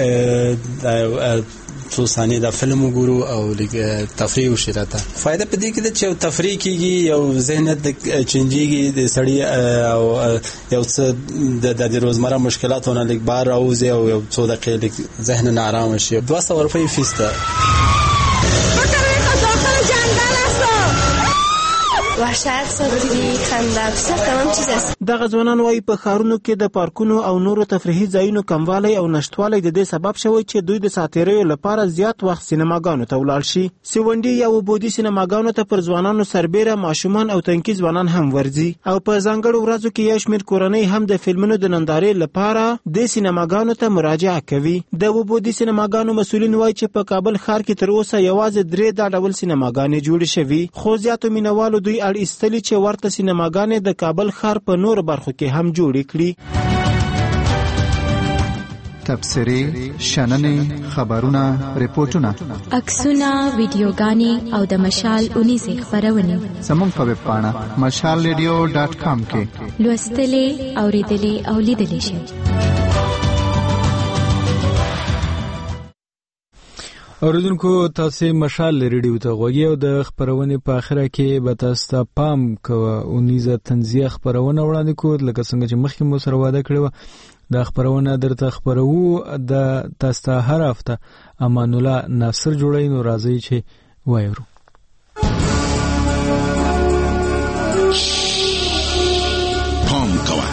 چې څو ثانیې د فلم وګورو او لږ تفریح وشي. راته فایده په دې کې ده چې یو تفریح کېږي، یو ذهنیت چینجېږي د سړي او یو څه د روزمره مشکلاتو نه لږ بار راوځي او یو څو دقیقې لږ ذهن نه ارامه شي. دوه سوه روپۍ فیس ده. وحشت، ساتیری، خنده، بسیار تمام چیز است. دغه ځوانان وایي په ښارونو کې د پارکونو او نورو تفریحي ځایونو کموالی او نشتوالی د دې سبب شوی چې دوی د ساتیریو لپاره زیات وخت سینماګانو ته ولاړ شي. سیونډي یا وبودي سینماګانو ته پر ځوانانو سربیره ماشومان او تنکي ځوانان هم ورځي او په ځانګړو ورځو کې یو شمېر کورنۍ هم د فلمونو د نندارې لپاره د سینماګانو ته مراجعه کوي. د وبودي سینماګانو مسؤلین وایي چې په کابل ښار کې تر اوسه یوازې درې دا ډول سینماګانې جوړې شوي، خو زیاتو مینوالو دوی اړ ایستلي چې ورته سینماګانې د کابل ښار په نورو برخو کې هم جوړې کړي. تبصرې، شننې، خبرونه، ریپورټونه، عکسونه، ویډیوګانې او د مشال اونیزې خپرونې زموږ په ویب پاڼه مشال ریډیو ډاټ کام کې لوستلې، اورېدلې او لیدلې شئ. اوریدونکو تاسو مشال ریډیو ته غوږی او د خبرونه په اخره کې به تاسو ته پام کوه اونیزه تنزیه خبرونه وړاندې کوو لکه څنګه چې مخکې مو سره وعده کړو دا خبرونه درته خبرو د تاسو ته هر هفته امان الله ناصر جوړی نو راځي چې وایو پام کوه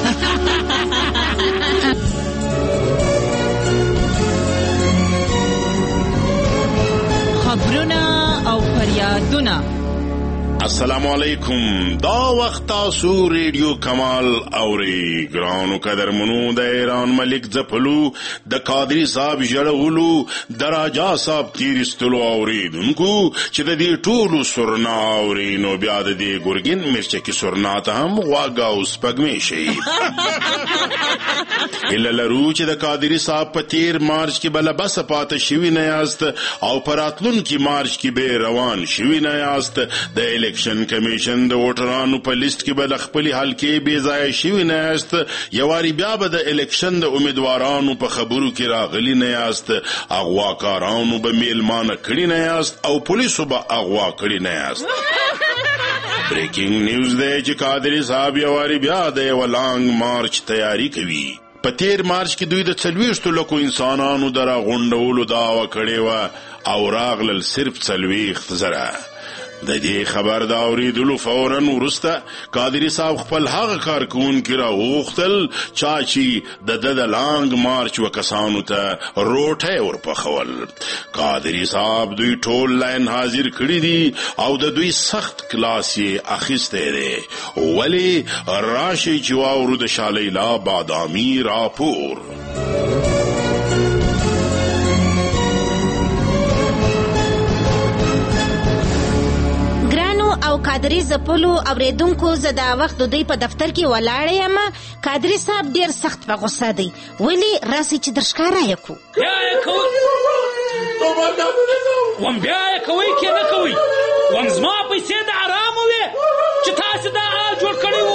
خبرونه او فریادونه. السلام علیکم. دا وخت تاسو ریډیو کمال اوري ګرانو قدرمنو د ایران ملک ځپلو د قادری صاحب جړولو د راجا صاحب تیرستلو اوریدونکو چې د دې ټولو سرنا اوري نو بیا د دې ګورګین مرچکي سرنا ته هم غواګه او سپګمې شي الا لرو چې د قادری صاحب په تیر مارچ کې بل بس پاتې شوی نه یاست او پراتلون کې مارچ کې به روان شوی نه یاست د الیکشن کمیشن د ووټرانو په لیست کې به خپل حلقې بې ځای شوی نه یاست یواري بیا به د الیکشن د امیدوارانو په خبرو کې راغلی نه یاست اغواکارانو به میلمانه کړي نه یاست او پولیسو به اغوا کړي نه یاست بریکینګ نیوز دی چې قادری صاحب یواري بیا د یو لانګ مارچ تیاری کوي. په تیر مارچ کې دوی د څلوېښتو لکو انسانانو د راغونډولو دعوه کړې وه او راغلل صرف څلوېښت زره. د دې خبر دا اوریدلو فوراً وروسته قادری صاحب خپل هغه کارکوونکي راوغوښتل چا چې د ده د لانګ مارچ وکسانو ته روټۍ ورپخول. قادری صاحب دوی ټول لاین حاضر کړي دي او د دوی سخت کلاس یې اخیستی دی. ولې راشئ چې واورو د شالیلا بادامي راپور. او قادری زپلو اوریدونکو زه دا وخت د دوی په دفتر کې ولاړه یم. قادری صاحب ډیر سخت په غوسه دی. ولی راسي چې درښکاره یې کو بیا یې کوي وم بیا یې کوي کې نه کوي وم زما پیسې د حرام وې چې تاسو دا حال جوړ کړی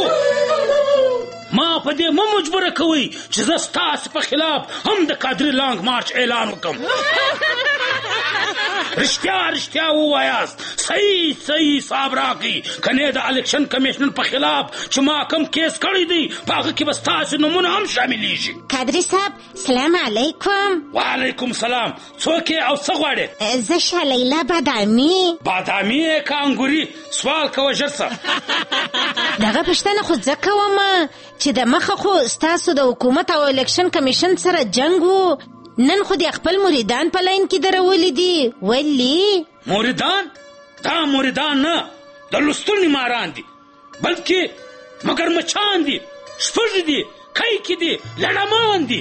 وو ما په دې مو مجبوره کوي چې زه ستاسو په خلاف هم د قادری لانګ مارچ اعلان وکم. رشتیا رشتیا ووایاست صحیح صحیح صاحب راکي کنه د الیکشن کمیشن په خلاف چې ما کوم کیس کړی دی په هغه کې به ستاسو نومونه هم شاملیږي. قادری صاحب سلام علیکم. وعلیکم سلام. څوک او څه غواړې؟ زه شالیلا بادامي. بادامي که انګوري سوال کوه ژر څه. دغه پوښتنه خو زه کوم چې د مخه خو ستاسو د حکومت او الیکشن کمیشن سره جنګ وو نن خو د خپل مریدان په لاین کې درولې دي. ولی مریدان؟ دا مریدان نه د لستونی ماران دي بلکې مگر مچان دي شپږ دي کایکی دي لړمان دي.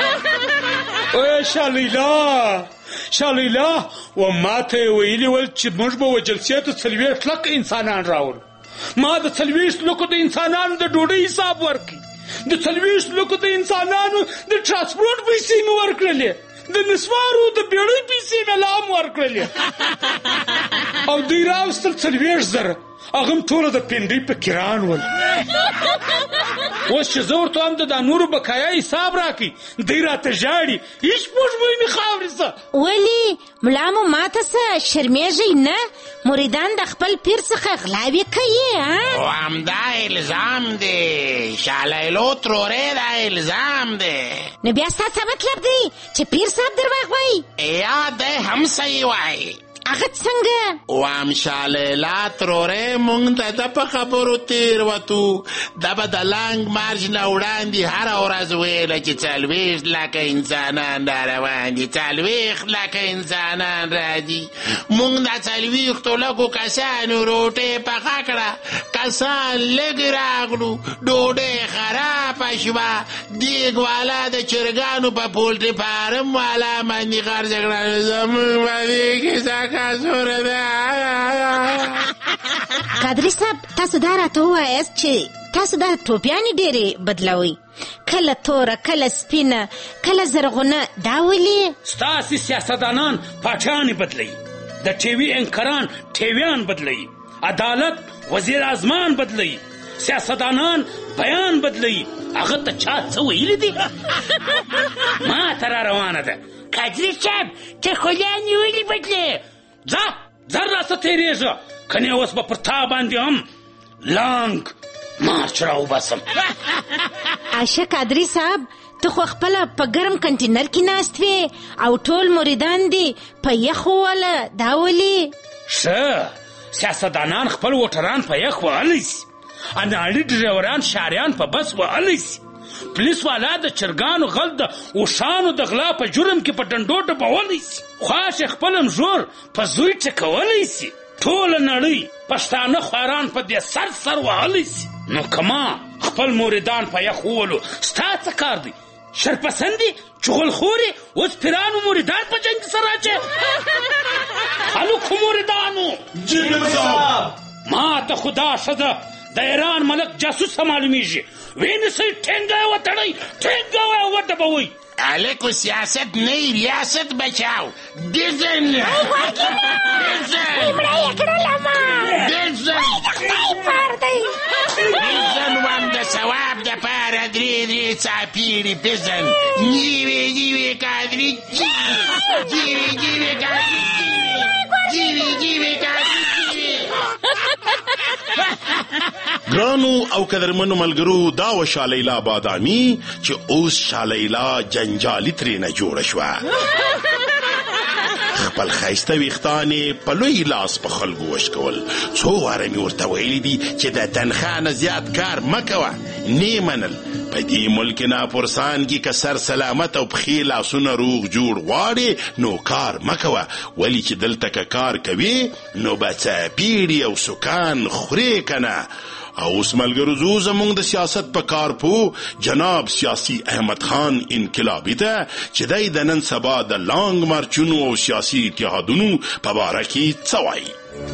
او شالیلا شالیلا و ما ته ویلي ول چې موږ به وجلسې ته څلوېښت لکه انسانان راوړو. ما د څلوېښت لکو د انسانانو د ډوډۍ حساب ورکړي د څلوېښت لکو د انسانانو د ټرانسپورټ پیسې مې ورکړلې د نسوارو د بیړۍ پیسې مې لا هم ورکړلې او دوی راوستل څلوېښت زره هغه هم ټوله د پنډۍ په کران ول. اوس چې زه ورته هم د دا نورو بقایا حساب راکړي دوی راته ژاړي هېڅ سپوږمۍ مې خاورې څه. ولې ملا مو ماته څه شرمېږئ نه؟ مریدان د خپل پیر څخه غلاوې کوي. او همدا الزام دی شالیلو ترورې دا الزام دی. نو بیا ستا څه مطلب دی چې پیر صاحب درواغ وایي؟ یا دی هم صحیح وایي. هغه څنګه؟ وام شالیلا ترورې مونږ ته د په خبرو تیر وتو دا به د لانګ مارچ نه وړاندې هره ورځ ویله چې څلوېښت لکه انسانان را روان دي څلوېښت لکه انسانان راځي. مونږ د څلوېښتو لکو کسانو روټۍ پخه کړه کسان لږ راغلو ډوډۍ خرابه شوه دیګ والا د چرګانو په پولټري فارم والا باندې خرڅه کړه زموږ په دې کې قادری صاحب تاسو دا راته ووایاست چې تاسو دا ټوپیانې ډېرې بدلوئ کله توره کله سپینه کله زرغونه دا ولې؟ ستاسې سیاستدانان پاټیانې بدلوي د ټي وي انکران ټیویان بدلوي عدالت وزیر اعظمان بدلوي سیاستدانان بیان بدلوي. هغه ته چا څه ویلي دي؟ ما ته را روانه ده قادري صاحب ته خو لا نیولې بدلې ځه زر راسه تېرېږه کنې اوس به پر تا باندې هم لانګ مارچ راوباسم. عاشه قادري صاحب ته خو خپله په ګرم کنټینر کې ناست وې او ټول مریدان دي په یخ وواله، دا ولې؟ ښه سیاستدانان خپل ووټران په یخ وهلی سي، اناړي ډریوران شاریان په بس وهلی سي، پولیس والا د چرګانو غل د اوښانو د غلا په جرم کې په ډنډو ډبولی سي، خواش خپل مژور په زوی ټکولی سي، ټوله نړۍ پښتانه خواران په دې سر سر وهلی سي. نو کما خپل موریدان په یخ وولو ستا څه کار دی؟ شرپسندي چغلخوري اوس پیرانو موریدان په جنګ سره اچي. هلکو موریدانو جنګ صاحب ما ته خدا ښځه د ایران ملک جاسوسه معلومیږي، ونیسئ ټینګه وتړئ، ټینګه وډبوئ. الکو سیاست نه ریاست بچاو دیزن مړه یې کړله ما دیزن خدای پار دی دیزن وم د ثواب دپاره درې درې څاپېړې پېزن نیوې نیوې قادري جیوې جیوې جیوې قادري جیوې جیوې قادري ګرانو او قدرمنو ملګرو، دا و شالیلا بادامي چې اوس شالیلا جنجالي ترېنه جوړه شوه. خپل ښایسته ویښتان په لوی لاس په خلکو وشکول. څو واره مې ورته ویلي دي چې د تنخوا نه زیات کار مه کوه، نه منل. په دې ملک ناپرسان کې که سر سلامت او پښې لاسونه روغ جوړ غواړې نو کار مه کوه، ولې چې دلته که کار کوې نو به څاپېړي او سکان خورې که نه. او اوس ملګرو زو زمونږ د سیاست په کارپو جناب سیاسي احمد خان انقلابي ته چې دی د نن سبا د لانګ مارچونو او سیاسي اتحادونو په باره کې څه وایي.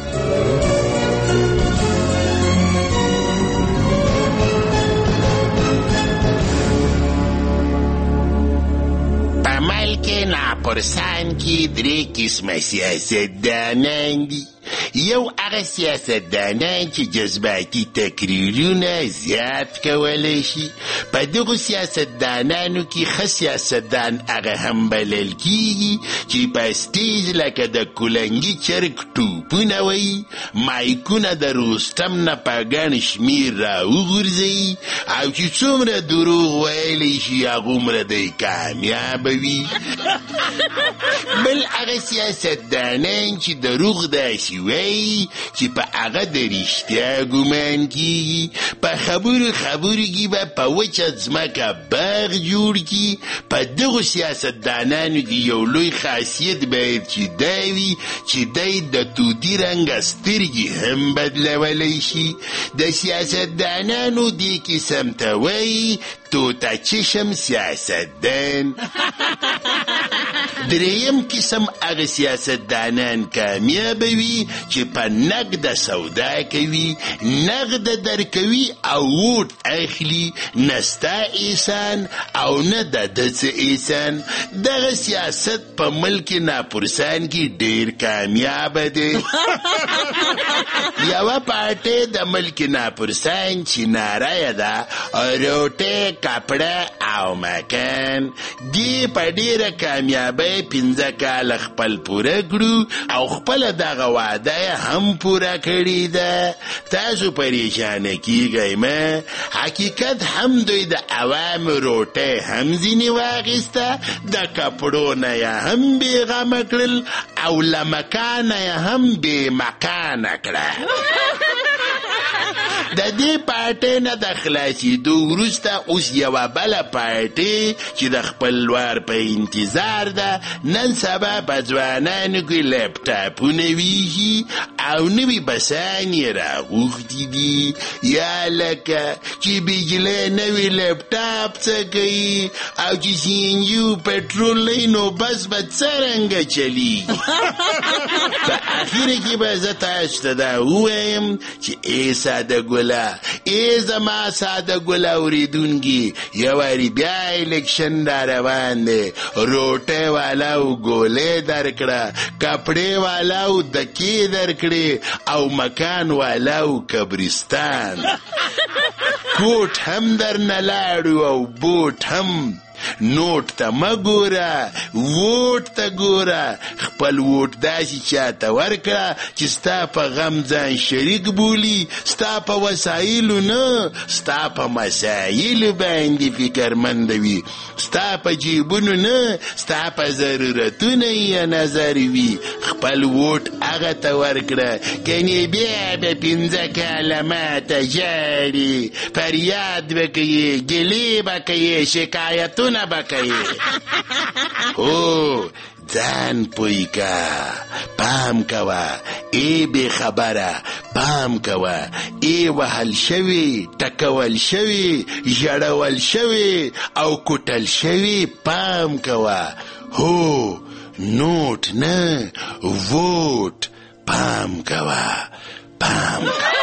په ملک ناپرسان کې درې قسمه سیاستدانان دي. یو هغه سیاستدانان چې جذباتي تقریرونه زیات کولی شي. په دغو سیاستدانانو کې ښه سیاستدان هغه هم بلل کیږي چې په سټیج لکه د کولنګي چرګ ټوپونه وایي، مایکونه د رستم نه په ګڼ شمېر راوغورځوي او چې څومره دروغ ویلی شي هغومره دی کامیابه وي. بل هغه سیاستدانان چې دروغ داسې وایي چې په هغه د رښتیا ګمان کیږي، په خبرو خبرو کې به په وچه ځمکه باغ جوړ کړي. په دغو سیاستدانانو کې یو لوی خاصیت باید چې دا وي چې دی د توتي رنګه سترګې هم بدلولی شي. د سیاستدانانو دې قسم ته وایي توته چشم سیاستدان. دریم قسم هغه سیاستدانان کامیابه وي چې په نقده سودا کوي، نقده درکوي او ووټ اخلي، نه ستا احسان او نه د ده څه احسان. دغه سیاست په ملک ناپرسان کې ډېر کامیابه دی. یوه پارټۍ د ملک ناپرسان چې ناره یې ده روټۍ کپړه او مکان، دې په ډېره کامیابۍ پنځه کاله خپل پوره کړو او خپله دغه وعده یې هم پوره کړې ده. تاسو پریشانه کیږئ مه، حقیقت هم دوی د عوامو روټۍ هم ځینې واخیسته، د کپړو نه یې هم بېغمه کړل او له مکانه یې هم بې مکانه کړه. د دې پارټۍ نه د خلاصېدو وروسته اوس یوه بله پارټۍ چې د خپلوار په انتظار ده نن سبا په ځوانانو کې لپټاپونه ویشي او نوي بسان یې راغوښتي دي. یا لکه چې بجلی نوي لپټاپ څه کوي او چې سی ان جي او پټرول نه نو بس به څرنګه چلیږي. په اخره کې به زه تاسو ته دا ووایم چې ای ساده ګله، ای زما ساده ګله اورېدونکي، یو وارې بیا الیکشن را روان دی. روټۍ والاو ګولې درکړه، کپړې والاو دکې درکړې او مکان والاو قبرستان. کوټ هم درنه لاړو او بوټ هم. نوټ ته مه ګوره، ووټ ته ګوره. خپل ووټ داسې چاته ورکړه چې ستا په غم ځان شریک بولي، ستا په وسایلو نه، ستا په مسایلو باندې فکرمند وي، ستا په جیبونو نه، ستا په ضرورتونه یې نظر وي. خپل ووټ هغه ته ورکړه، کنې بیا به پنځه کاله ماته ژاړي، فریاد به کوي، ګیلې به کوي، شکایتونه به کوي. هو ځان پوی کا، پام کوه، ای بې خبره پام کوه، ای وهل شوي، ټکول شوي، ژړول شوي او کوټل شوي پام کوه. هو نوټ نه، ووټ پام کوه، پام کوه.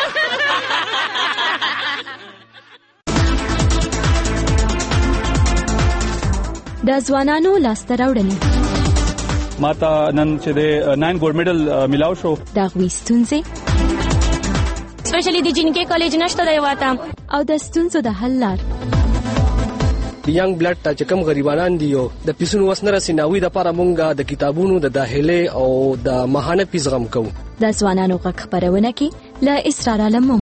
د ځوانانو لاسته راوړنې ماته نن چې د ناین ګولډ میډل ملاو شو. د هغوی ستونزې سپیشلی د جنکې کالج نشته دی واته، او د ستونزو د حل لار. د ینګ بلډ ته چې کوم غریبانان دي او د پیسونو وس نه رسي، ناوی دپاره مونږ د کتابونو د داخلې او د ماهانه فیس غم کوو. د ځوانانو غږ خپرونه کې له اسرار عالم